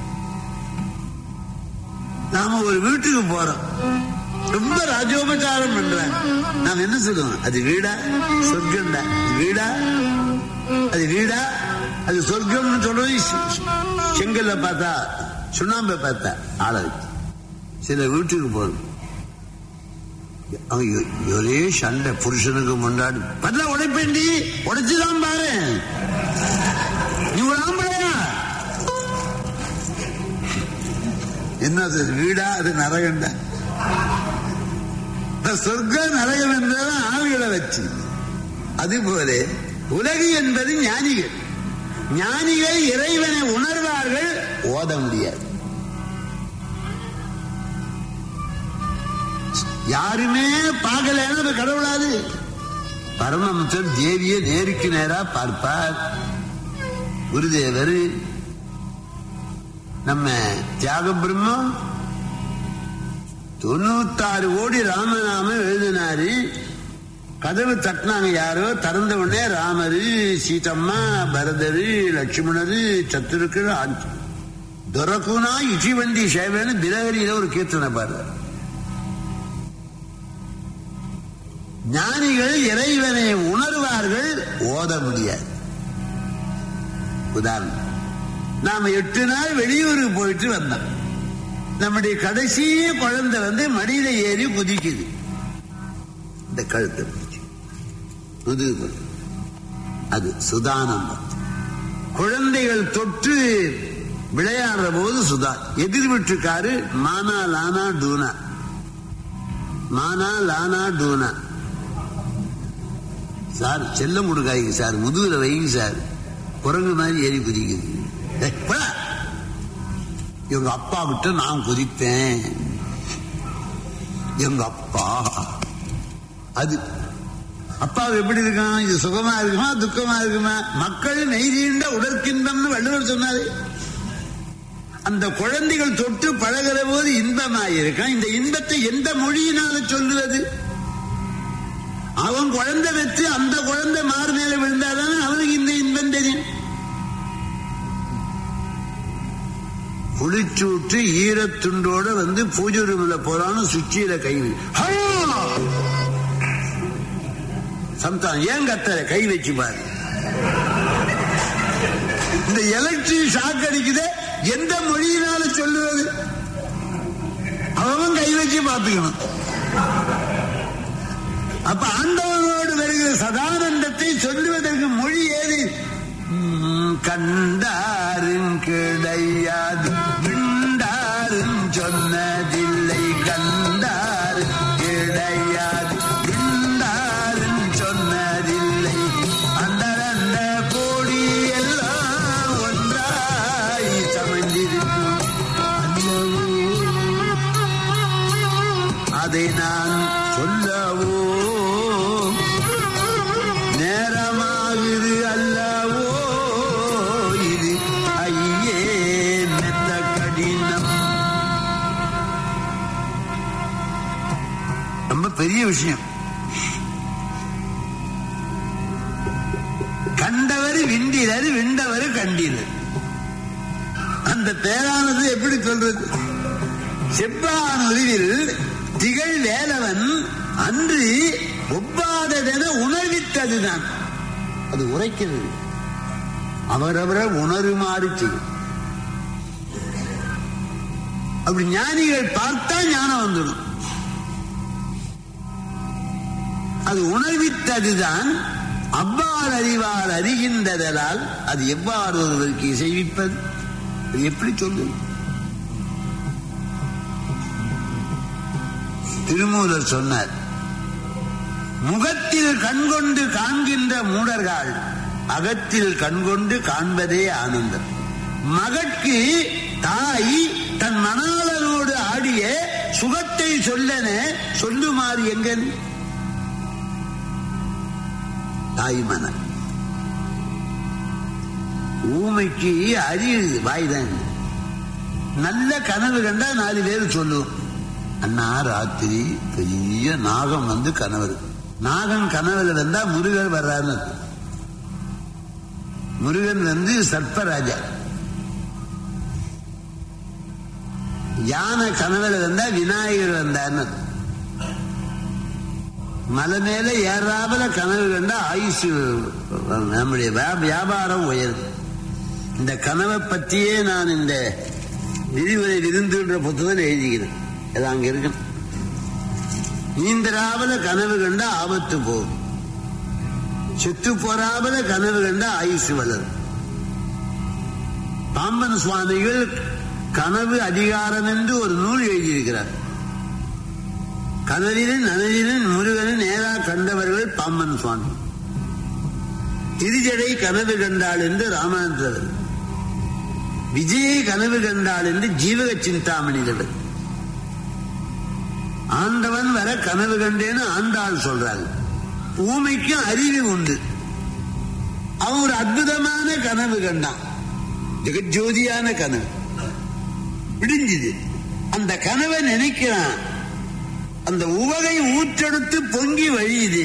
நாம ஒரு வீட்டுக்கு போறோம், ரொம்ப ராஜோபச்சாரம் பண்றாங்க. நாம் என்ன சொல்லுவோம்? அது வீடா சொர்க்கம்டா, வீடா அது வீடா அது சொர்க்கம்னு சொல்றது. செங்கல்ல பார்த்தா, சுண்ணாம்பை பார்த்தா ஆள வச்சு சில வீட்டுக்கு போறோம், ஒரே சண்டை, புருஷனுக்கு முன்னாடி பல்ல உடைப்பேண்டி, உடைச்சுதான் பாரு, நீ ஒரு ஆம்பளையா? என்ன வீடா அது நரகண்டா? சொர்க்கம் நரகம் என்றாலும் ஆளுகளை வச்சு. அதுபோல உலகு என்பது ஞானிகள். ஞானிகள் இறைவனை உணர்வார்கள், ஓத முடியாது. யாருமே பார்க்கல கடவுளாது. பரமஹம்சர் தேவியை நேருக்கு நேரா பார்ப்பார். குருதேவர் நம்ம தியாக பிரம்மம் தொண்ணூத்தாறு கோடி ராமநாம எழுதினாரு. கதவு தட்டினாங்க யாரோ, திறந்த உடனே ராமரு, சீதம்மா, பரதரு, லட்சுமணரு, சத்துருக்கு, துரக்குனா இச்சிவண்டி சேவன்னு பிலஹரியில ஒரு கீர்த்தனை பாரு. ஞானிகள் இறைவனை உணர்வார்கள், ஓத முடியாது. உதாரணம், நாம எட்டு நாள் வெளியூருக்கு போயிட்டு வந்தோம். நம்முடைய கடைசி குழந்தை வந்து மடியில ஏறி குதிக்குது. இந்த கழுத்தை முதுகு, அது சுதானந்தம். குழந்தைகள் தொட்டு விளையாடுற போது சுதா. எதிர் வீட்டுக்காரு மானா லானா டூனா, மானா லானா டூனா. சார் செல்ல முடுக்காய்க்கு சார், முதுகுல வைங்க சார், குரங்கு மாதிரி ஏறி குதிக்குது. எங்க அப்பா விட்டு நான் குதிப்பேன். எங்க அப்பா அது அப்பா எப்படி இருக்கான்? இது சுகமா இருக்குமா துக்கமா இருக்குமா? மக்கள் நெய்தீண்ட உடற்கின்பம்னு வள்ளுவர் சொன்னாரு. அந்த குழந்தைகள் தொட்டு பழகிற போது இன்பமாயிருக்கான். இந்த இன்பத்தை எந்த மொழியினால சொல்லுவது? அவன் குழந்தை வச்சு அந்த குழந்தை மாறு மேல விழுந்தாதானே அவனுக்கு இந்த இன்பம் தெரியும். குளிச்சூட்டு ஈரத்துண்டோட வந்து பூஜை ரூம்ல போறான்னு சுச்சியில கை சம்தான். ஏன் கத்தற? கை வச்சு பாரு. இந்த எலக்ட்ரிக் ஷாக் அடிக்குது, எந்த மொழியினால சொல்லுவது? அவன் கை வச்சு பார்த்துக்கணும். அப்ப ஆண்டவனோடு வருகிற சதானந்தத்தை சொல்லுவதற்கு மொழி ஏது? கண்டாரும் கிடையாது, விண்டாரும் சொன்னதில்லை. கண்டாரு கிடையாது, விண்டாரும் சொன்னதில்லை. அண்டரண்ட கோடி எல்லாம் ஒன்றாய் சமைந்திருக்கும். அதை நான் சொல்லவோ நேரமாகுது அல்லவோ? இது ஐயே மெத்த கடினம். ரொம்ப பெரிய விஷயம். கண்டவர் விண்டினர், விண்டவர் கண்டினர். அந்த பேரானது எப்படி சொல்றது? செவ்வானொலிவில் திகழ் வேலவன் அன்று ஒவ்வாததென உணர்வித்ததுதான். அது உரைக்கிறது, அவரவரை உணருமாறு செய்யும். அப்படி ஞானிகள் பார்த்தா ஞானம் வந்துடும். அது உணர்வித்ததுதான். அவ்வாறு அறிவால் அறிகின்றதால் அது எவ்வாறு ஒருவருக்கு இசைவிப்பது? எப்படி சொல்லுது? திருமூலர் சொன்னார், முகத்தில் கண்கொண்டு காண்கின்ற மூடர்கள் அகத்தில் கண்கொண்டு காண்பதே ஆனந்தம். மகட்கு தாய் தன் மணாளனோடு ஆடிய சுகத்தை சொல்லன சொல்லுமாறு எங்கன் தாய் மன. ஊமைக்கு அறியுது வாய்தான். நல்ல கனவு கண்டா நாலு பேர் சொல்லுவோம். அண்ணா ராத்திரி பெரிய நாகம் வந்து கனவு. நாகம் கனவுல வந்தா முருகன் வர்றாருன்னு அர்த்தம். முருகன் வந்து சர்ப்பராஜா. யானை கனவுல வந்தா விநாயகர் வந்தார்னு அர்த்தம். மலை மேல ஏறாமல கனவு கண்டா ஆயுசு நம்முடைய வியாபாரம் உயரும். இந்த கனவை பற்றியே நான் இந்த விரிவுரை விருந்துன்ற புத்தகம் எழுதிக்கிறேன். அது அங்க இருக்கு. நீந்தராவல கனவு கண்டா ஆபத்து போகும், செத்து போறாவல கனவு கண்டா ஆயுசு வளரும். பாம்பன் சுவாமிகள் கனவு அதிகாரம் என்று ஒரு நூல் எழுதியிருக்கிறார். கனவிலும் நனவிலும் முருகனை நேரா கண்டவர்கள் பாம்பன் சுவாமி. திருஜடை கனவு கண்டாள் என்று ராமானந்தர், விஜயை கனவு கண்டாள் என்று ஜீவக சிந்தாமணிகள். ஆண்டவன் வர கனவு கண்டேன்னு ஆண்டாள் சொல்றாங்க. ஊமைக்கும் அறிவு உண்டு. அவன் ஒரு அற்புதமான கனவு கண்டான், ஜெகஜோதியான கனவு விடிஞ்சுது. அந்த கனவை நினைக்கிறான், அந்த உவகை ஊற்றெடுத்து பொங்கி வழியுது.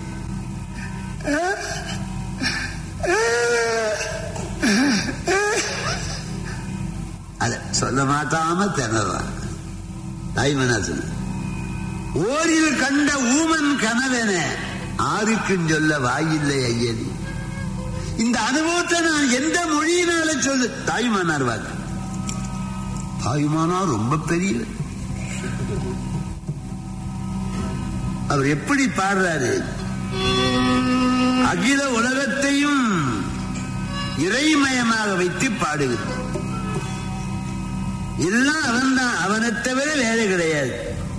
அத சொல்ல மாட்டாம திணறான். தாய்மனாசன் ஓரில் கண்ட ஊமன் கனவென ஆருக்கும் சொல்ல வாயில்லை ஐயனி. இந்த அனுபவத்தை நான் எந்த மொழியினால சொல்லு? தாய்மானார் வாக்கு. தாய்மானார் ரொம்ப பெரிய அவர் எப்படி பாடுறாரு? அகில உலகத்தையும் இறைமயமாக வைத்து பாடுகிறார். எல்லாம் அவன் தான், அவனை தவிர வேலை கிடையாது.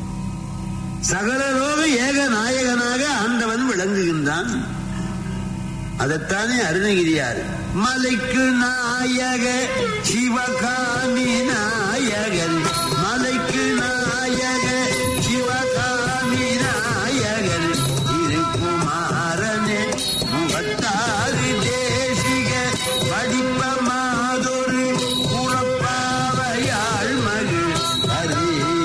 சகலரோக ஏக நாயகனாக ஆண்டவன் விளங்குகின்றான். அதைத்தானே அருணகிரியார் மலைக்கு நாயக சிவகாமி நாயகன், மலைக்கு நாயக சிவகாமி நாயகன், திருக்குமாரனே முகத்தாறு தேசிக வடிப்ப மாதொரு புறப்பாவையாள் மகிழ் அரி.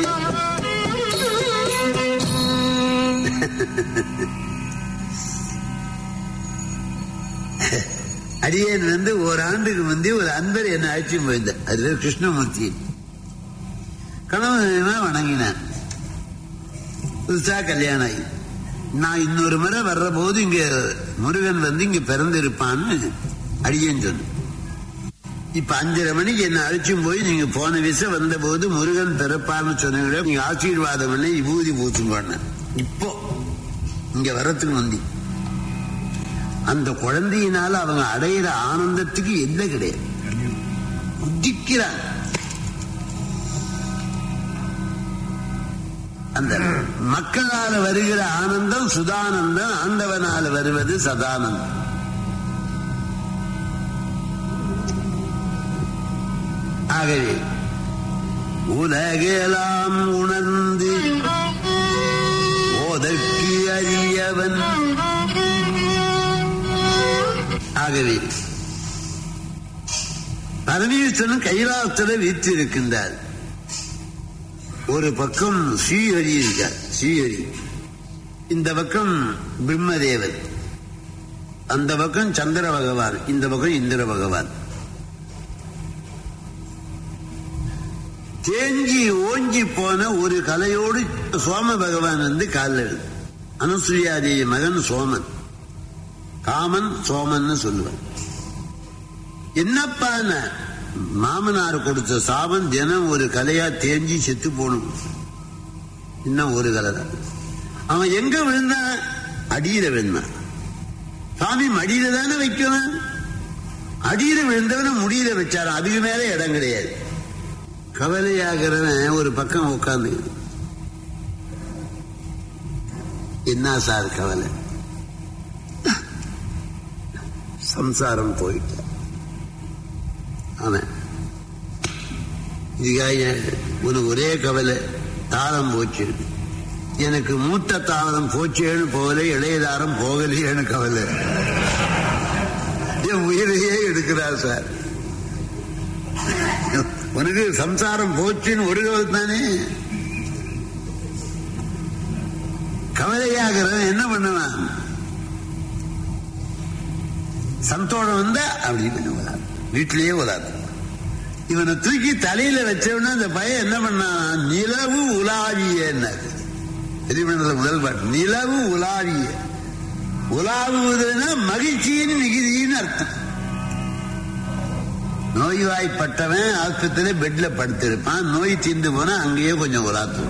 அடியேன் வந்து ஓராண்டுக்கு முந்தைய ஒரு அன்பர் என்ன அழைச்சி போயிருந்தார். அது கிருஷ்ணமூர்த்தி. கணவன் வணங்கினான். புதுசா கல்யாணம் ஆகி நான் இன்னொரு முறை வர்ற போது இங்க முருகன் வந்து இங்க பிறந்து இருப்பான்னு அடியேன்னு சொன்ன. இப்ப அஞ்சரை மணிக்கு என்ன அழைச்சும் போய் நீங்க போன விஷயம் வந்த போது முருகன் பிறப்பான்னு சொன்னீங்க, நீங்க ஆசீர்வாதம் பண்ணி விபூதி பூச்சுங்க. இப்போ இங்க வர்றதுக்கு வந்து அந்த குழந்தையினால அவங்க அடையிற ஆனந்தத்துக்கு எல்லை கிடையாது. குதிக்கிறாங்க. அந்த மக்களால வருகிற ஆனந்தம் சுதானந்தம், ஆண்டவனால வருவது சதானந்தம். ஆகவே உலகெல்லாம் உணர்ந்து ஓதற்கு அறியவன். ஆகவே பரமேஸ்வரன் கைலாசத்தில் வீற்றிருக்கின்றார். ஒரு பக்கம் ஸ்ரீஹரி இருக்கார், ஸ்ரீஹரி. இந்த பக்கம் பிரம்மதேவன், அந்த பக்கம் சந்திர பகவான், இந்த பக்கம் இந்திர பகவான். தேஞ்சி ஓஞ்சி போன ஒரு கலையோடு சோம பகவான் வந்து காலில். அனுசுயாதேவி மகன் சோமன், காமன் சோமன் சொல்லுவான். என்னப்பா மாமனார் கொடுத்த சாபம், தினம் ஒரு கலையா தேஞ்சி செத்து போகணும். இன்னும் ஒரு கலை தான். அவன் எங்க விழுந்தான்? அடியில விழுந்தான். சாமி மடியில தானே வைக்கணும். அடியில விழுந்தவன முடியில வச்சாரு. அதுக்கு மேல இடம் கிடையாது. கவலையாகிறவன் ஒரு பக்கம் உட்கார்ந்து, என்ன சார் கவலை? சம்சாரம் போயிட்ட அவன். இதுக்காக உனக்கு ஒரே கவலை, தாளம் போச்சு. எனக்கு மூத்த தாளம் போச்சேன்னு போகல, இளையதாரம் போகலையேன்னு கவலை. என் உயிரையே எடுக்கிறார் சார். உனக்கு சம்சாரம் போச்சுன்னு ஒரு கவலை தானே. கவலையாகிறவன் என்ன பண்ணுவான்? சந்தோஷம் வந்தா அப்படி கொஞ்சம் உலாது, வீட்டிலேயே உலாது. இவனை தூக்கி தலையில வச்சவன அந்த பையன் என்ன பண்ணான்? நிலவு உலாவிய முதல் பாட்டு. நிலவு உலாவிய. உலாவுவதுன்னா மகிழ்ச்சியின் மிகுதின்னு அர்த்தம். நோய்வாய்ப்பட்டவன் ஆஸ்பத்திரி பெட்ல படுத்திருப்பான், நோய் தீர்ந்து போனா அங்கேயே கொஞ்சம் உலாத்து.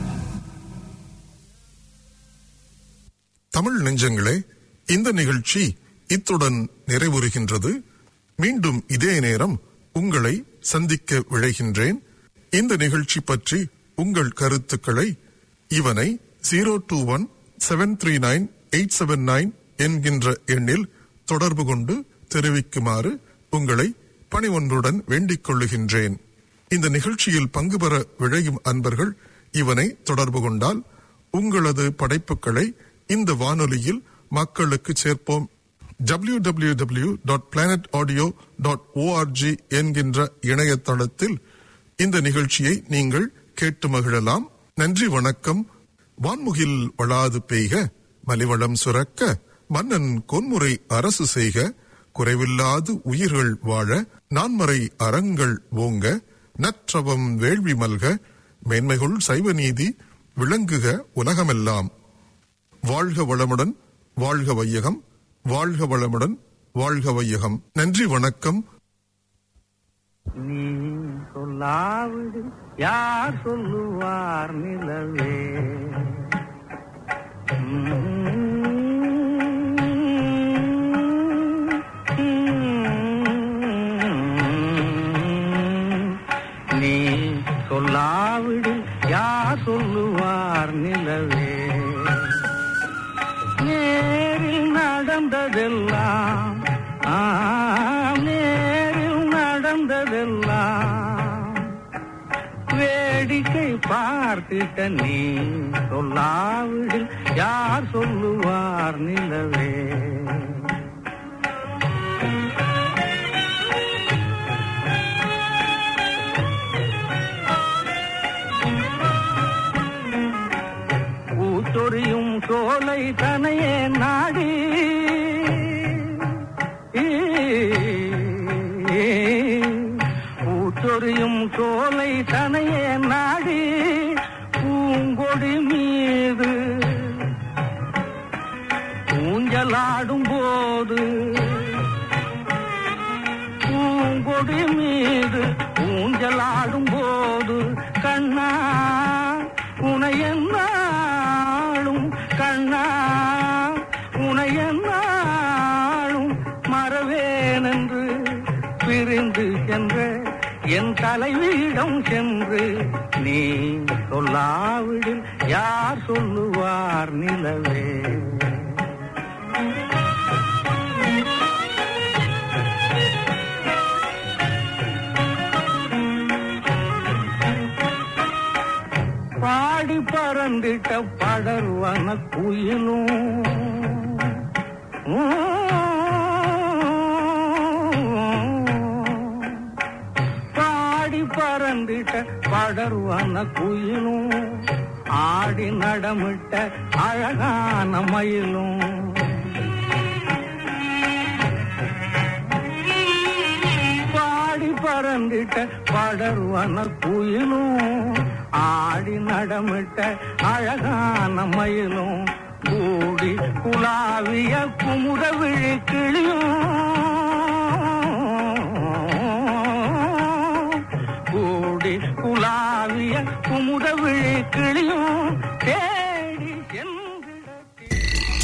தமிழ் நெஞ்சங்களே, இந்த நிகழ்ச்சி இத்துடன் நிறைவுறுகின்றது. மீண்டும் இதே நேரம் உங்களை சந்திக்க விழைகின்றேன். இந்த நிகழ்ச்சி பற்றி உங்கள் கருத்துக்களை இவனை zero two one seven three nine eight seven nine என்கின்ற எண்ணில் தொடர்பு கொண்டு தெரிவிக்குமாறு உங்களை பணிவொன்றுடன் வேண்டிக் கொள்ளுகின்றேன். இந்த நிகழ்ச்சியில் பங்கு பெற விழையும் அன்பர்கள் இவனை தொடர்பு கொண்டால் உங்களது படைப்புகளை இந்த வானொலியில் மக்களுக்கு சேர்ப்போம். W W W dot planet audio dot O R G என்கின்ற இணையதளத்தில் இந்த நிகழ்ச்சியை நீங்கள் கேட்டு மகிழலாம். நன்றி, வணக்கம். வான்முகில் வளாது பெய்க, மலிவளம் சுரக்க, மன்னன் கொன்முறை அரசு செய்க, குறைவில்லாது உயிர்கள் வாழ, நான்மறை அறங்கள் ஓங்க, நற்றவம் வேள்வி மல்க, மேன்மைகுள் சைவ நீதி விளங்குக உலகமெல்லாம். வாழ்க வளமுடன், வாழ்க வையகம், வாழ்க வளமுடன், வாழ்க வையகம். நன்றி, வணக்கம். நீ சொல்லாவிடு யார் சொல்லுவார் நிலவே, நீ சொல்லாவிடு யார் சொல்லுவார் நிலவே, நேரில் நடந்ததெல்லாம் நேரில் நடந்ததெல்லாம் வேடிக்கை பார்த்துட்ட நீ சொல்லாவிடில் யார் சொல்லுவார் நிலவே. பூச்சொரியும் சோலை தனையே நாடி பூச்சொரியும் சோலை தனையே நாடி பூங்கொடி மீது ஊஞ்சலாடும் போது பூங்கொடி மீது ஊஞ்சலாடும் போது கண்ணா உனையன்னாளும் கண்ணா உனையன்னாளும் மறவேனென்று பிரிந்து சென்ற என் தலைவியிடம் சென்று நீ சொல்லாவிடில் யார் சொல்லுவார் நிலவே. பாடி பறந்திட்ட படர்வன குயிலும் பாடி பறந்திட்ட படர்வன குயிலும் ஆடி நடமிட்ட அழகான மயிலும் பாடி பறந்திட்ட படர்வன குயிலும் ஆடி நடமிட்ட அழகான மயிலும் கூடி குலாவிய குமுறவிழி கிளியும்